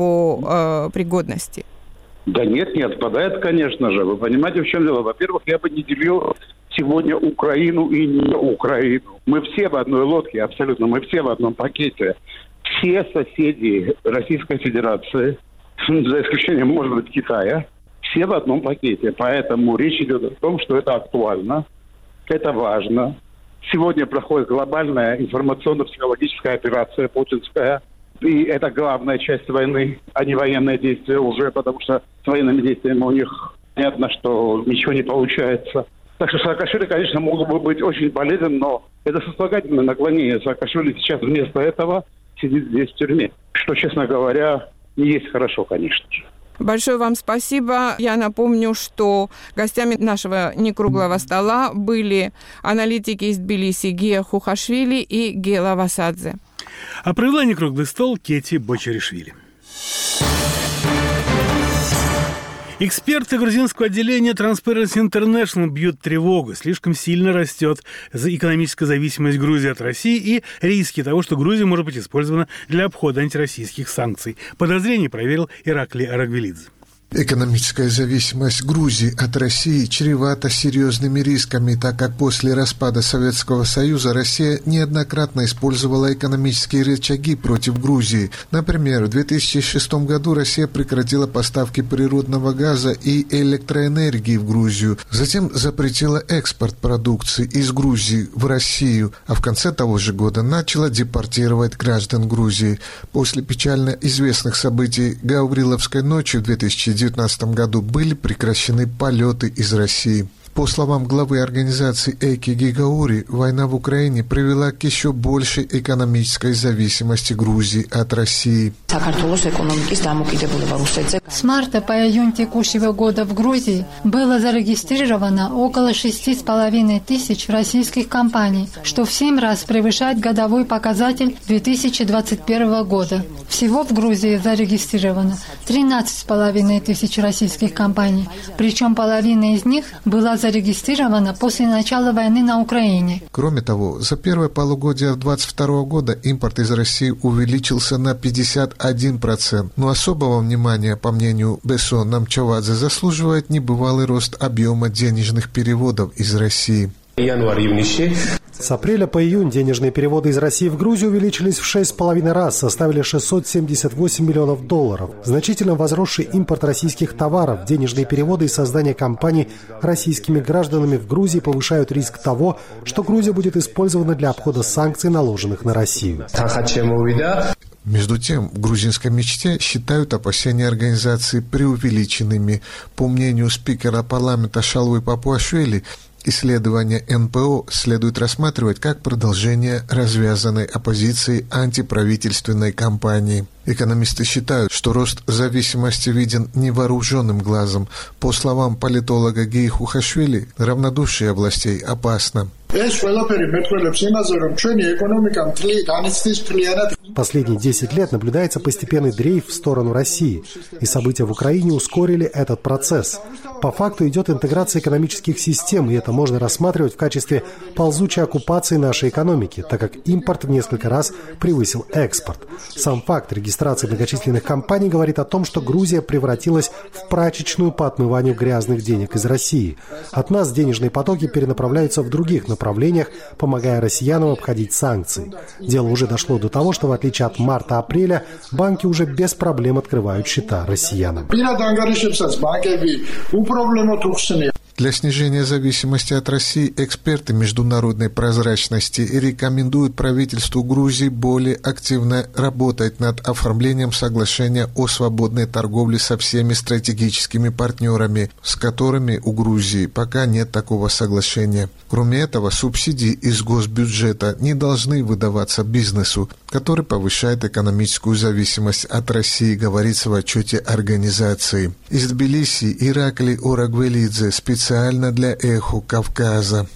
его пригодности?
Да нет, не отпадает, конечно же. Вы понимаете, в чем дело? Во-первых, я бы не делил сегодня Украину и не Украину. Мы все в одной лодке, абсолютно. Мы все в одном пакете. Все соседи Российской Федерации, за исключением, может быть, Китая, все в одном пакете. Поэтому речь идет о том, что это актуально, это важно. Сегодня проходит глобальная информационно-психологическая операция путинская. И это главная часть войны, а не военные действия уже, потому что с военными действиями у них понятно, что ничего не получается. Так что Саакашвили, конечно, мог бы быть очень полезен, но это сослагательное наклонение. Саакашвили сейчас вместо этого сидит здесь в тюрьме. Что, честно говоря, не есть хорошо, конечно же.
Большое вам спасибо. Я напомню, что гостями нашего некруглого стола были аналитики из Тбилиси Гия Хухашвили и Гела Васадзе.
А провела некруглый стол Кети Бочаришвили. Эксперты грузинского отделения Transparency International бьют тревогу. Слишком сильно растет экономическая зависимость Грузии от России и риски того, что Грузия может быть использована для обхода антироссийских санкций. Подозрение проверил Ираклий Арагвелидзе.
Экономическая зависимость Грузии от России чревата серьезными рисками, так как после распада Советского Союза Россия неоднократно использовала экономические рычаги против Грузии. Например, в 2006 году Россия прекратила поставки природного газа и электроэнергии в Грузию, затем запретила экспорт продукции из Грузии в Россию, а в конце того же года начала депортировать граждан Грузии. После печально известных событий Гавриловской ночи в 2019 году были прекращены полеты из России. По словам главы организации Эйки Гигаури, война в Украине привела к еще большей экономической зависимости Грузии от России.
С марта по июнь текущего года в Грузии было зарегистрировано около 6,5 тысяч российских компаний, что в 7 раз превышает годовой показатель 2021 года. Всего в Грузии зарегистрировано 13,5 тысяч российских компаний, причем половина из них была зарегистрирована после начала войны на Украине.
Кроме того, за первое полугодие 2022 года импорт из России увеличился на 51%. Но особого внимания, по мнению Бесо Намчавадзе, заслуживает небывалый рост объема денежных переводов из России.
С апреля по июнь денежные переводы из России в Грузию увеличились в 6,5 раз, составили $678 миллионов. Значительно возросший импорт российских товаров, денежные переводы и создание компаний российскими гражданами в Грузии повышают риск того, что Грузия будет использована для обхода санкций, наложенных на Россию.
Между тем, в грузинской мечте считают опасения организации преувеличенными. По мнению спикера парламента Шалвы Папуашвили, исследования НПО следует рассматривать как продолжение развязанной оппозиции антиправительственной кампании. Экономисты считают, что рост зависимости виден невооруженным глазом. По словам политолога Геи Хухашвили, равнодушие властей опасно.
Последние 10 лет наблюдается постепенный дрейф в сторону России, и события в Украине ускорили этот процесс. По факту идет интеграция экономических систем, и это можно рассматривать в качестве ползучей оккупации нашей экономики, так как импорт в несколько раз превысил экспорт. Сам факт регистрации многочисленных компаний говорит о том, что Грузия превратилась в прачечную по отмыванию грязных денег из России. От нас денежные потоки перенаправляются в других направлениях, помогая россиянам обходить санкции. Дело уже дошло до того, что в отличие от марта-апреля, банки уже без проблем открывают счета россиянам.
Для снижения зависимости от России эксперты международной прозрачности рекомендуют правительству Грузии более активно работать над оформлением соглашения о свободной торговле со всеми стратегическими партнерами, с которыми у Грузии пока нет такого соглашения. Кроме этого, субсидии из госбюджета не должны выдаваться бизнесу, который повышает экономическую зависимость от России, говорится в отчете организации. Из Тбилиси Иракли Орагвелидзе специально для «Эхо Кавказа».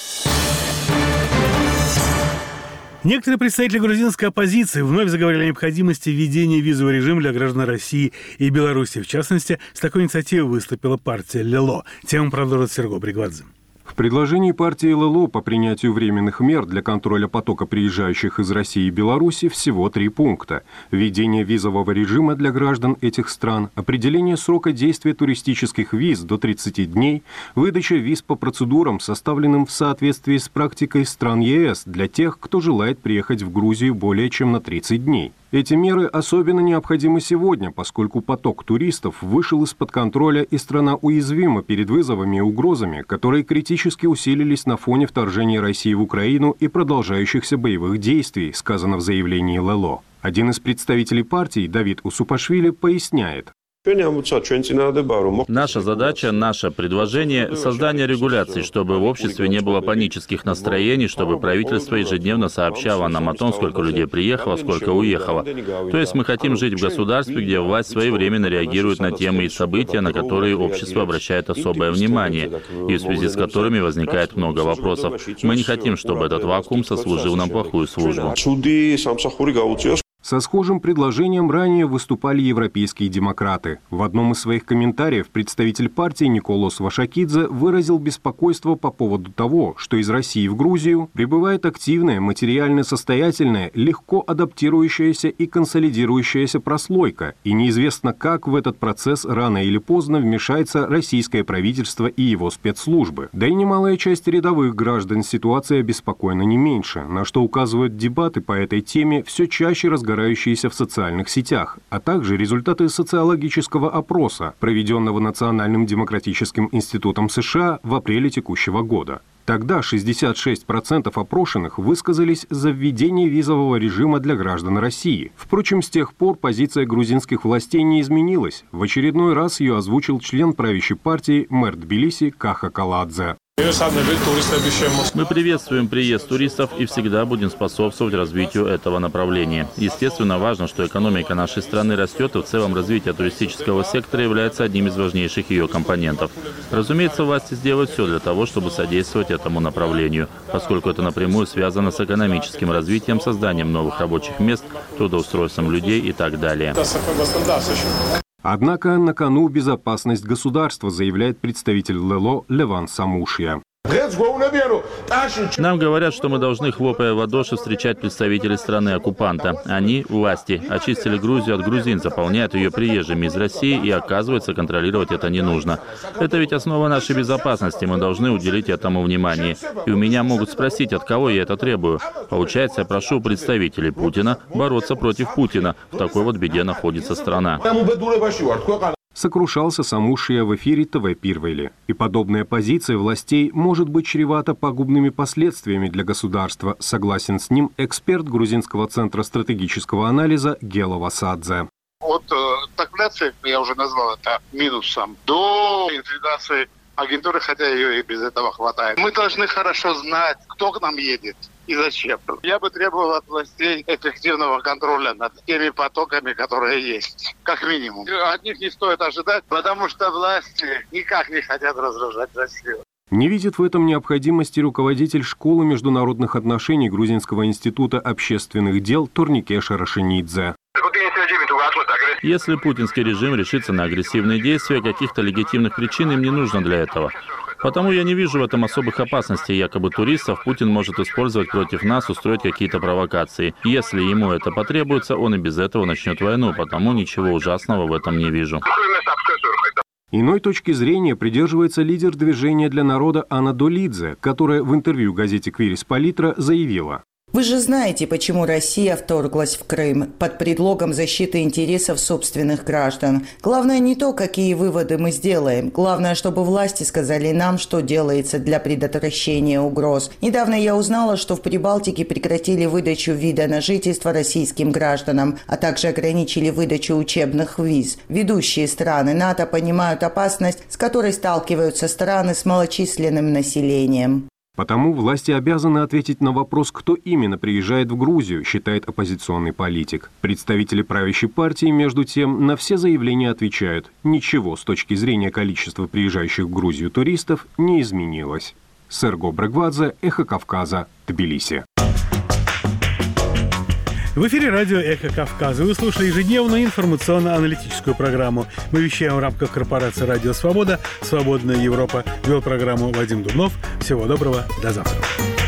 Некоторые представители грузинской оппозиции вновь заговорили о необходимости введения визового режима для граждан России и Беларуси. В частности, с такой инициативой выступила партия ЛЕЛО. Тему продолжит Серго Бригвадзе.
В предложении партии ЛЛО по принятию временных мер для контроля потока приезжающих из России и Беларуси всего 3 пункта. Введение визового режима для граждан этих стран, определение срока действия туристических виз до 30 дней, выдача виз по процедурам, составленным в соответствии с практикой стран ЕС для тех, кто желает приехать в Грузию более чем на 30 дней. Эти меры особенно необходимы сегодня, поскольку поток туристов вышел из-под контроля и страна уязвима перед вызовами и угрозами, которые критически усилились на фоне вторжения России в Украину и продолжающихся боевых действий, сказано в заявлении ЛЛО. Один из представителей партии, Давид Усупашвили, поясняет.
Наша задача, наше предложение – создание регуляций, чтобы в обществе не было панических настроений, чтобы правительство ежедневно сообщало нам о том, сколько людей приехало, сколько уехало. То есть мы хотим жить в государстве, где власть своевременно реагирует на темы и события, на которые общество обращает особое внимание, и в связи с которыми возникает много вопросов. Мы не хотим, чтобы этот вакуум сослужил нам плохую службу.
Со схожим предложением ранее выступали европейские демократы. В одном из своих комментариев представитель партии Николос Вашакидзе выразил беспокойство по поводу того, что из России в Грузию прибывает активная, материально состоятельная, легко адаптирующаяся и консолидирующаяся прослойка, и неизвестно, как в этот процесс рано или поздно вмешается российское правительство и его спецслужбы. Да и немалая часть рядовых граждан ситуация обеспокоена не меньше, на что указывают дебаты по этой теме, все чаще разгорающиеся в социальных сетях, а также результаты социологического опроса, проведенного Национальным демократическим институтом США в апреле текущего года. Тогда 66% опрошенных высказались за введение визового режима для граждан России. Впрочем, с тех пор позиция грузинских властей не изменилась. В очередной раз ее озвучил член правящей партии мэр Тбилиси Каха Каладзе.
Мы приветствуем приезд туристов и всегда будем способствовать развитию этого направления. Естественно, важно, что экономика нашей страны растет, и в целом развитие туристического сектора является одним из важнейших ее компонентов. Разумеется, власти сделают все для того, чтобы содействовать этому направлению, поскольку это напрямую связано с экономическим развитием, созданием новых рабочих мест, трудоустройством людей и так далее.
Однако на кону безопасность государства, заявляет представитель ЛЛО Леван Самушья.
Нам говорят, что мы должны, хлопая в ладоши, встречать представителей страны-оккупанта. Они, власти, очистили Грузию от грузин, заполняют ее приезжими из России, и, оказывается, контролировать это не нужно. Это ведь основа нашей безопасности, мы должны уделить этому внимание. И у меня могут спросить, от кого я это требую. Получается, я прошу представителей Путина бороться против Путина. В такой вот беде находится страна.
Сокрушался Самушия в эфире ТВ Пирвели. И подобная позиция властей может быть чревата пагубными последствиями для государства, согласен с ним эксперт Грузинского центра стратегического анализа Гела Васадзе.
От стагфляции, я уже назвал это минусом, до инфильтрации агентуры, хотя ее и без этого хватает. Мы должны хорошо знать, кто к нам едет и зачем. Я бы требовал от властей эффективного контроля над теми потоками, которые есть. Как минимум. От них не стоит ожидать, потому что власти никак не хотят разоружать Россию.
Не видит в этом необходимости руководитель школы международных отношений Грузинского института общественных дел Турникеш Рашенидзе.
Если путинский режим решится на агрессивные действия, каких-то легитимных причин им не нужно для этого. Потому я не вижу в этом особых опасностей якобы туристов. Путин может использовать против нас, устроить какие-то провокации. Если ему это потребуется, он и без этого начнет войну, потому ничего ужасного в этом не вижу.
Иной точки зрения придерживается лидер движения для народа Анна Долидзе, которая в интервью газете «Квирис Политра» заявила:
Вы же знаете, почему Россия вторглась в Крым под предлогом защиты интересов собственных граждан. Главное не то, какие выводы мы сделаем. Главное, чтобы власти сказали нам, что делается для предотвращения угроз. Недавно я узнала, что в Прибалтике прекратили выдачу вида на жительство российским гражданам, а также ограничили выдачу учебных виз. Ведущие страны НАТО понимают опасность, с которой сталкиваются страны с малочисленным населением.
Потому власти обязаны ответить на вопрос, кто именно приезжает в Грузию, считает оппозиционный политик. Представители правящей партии, между тем, на все заявления отвечают: ничего с точки зрения количества приезжающих в Грузию туристов не изменилось. Серго Брагвадзе, Эхо Кавказа, Тбилиси.
В эфире радио «Эхо Кавказа». Вы слушали ежедневную информационно-аналитическую программу. Мы вещаем в рамках корпорации «Радио Свобода». «Свободная Европа». Вел программу Вадим Дубнов. Всего доброго. До завтра.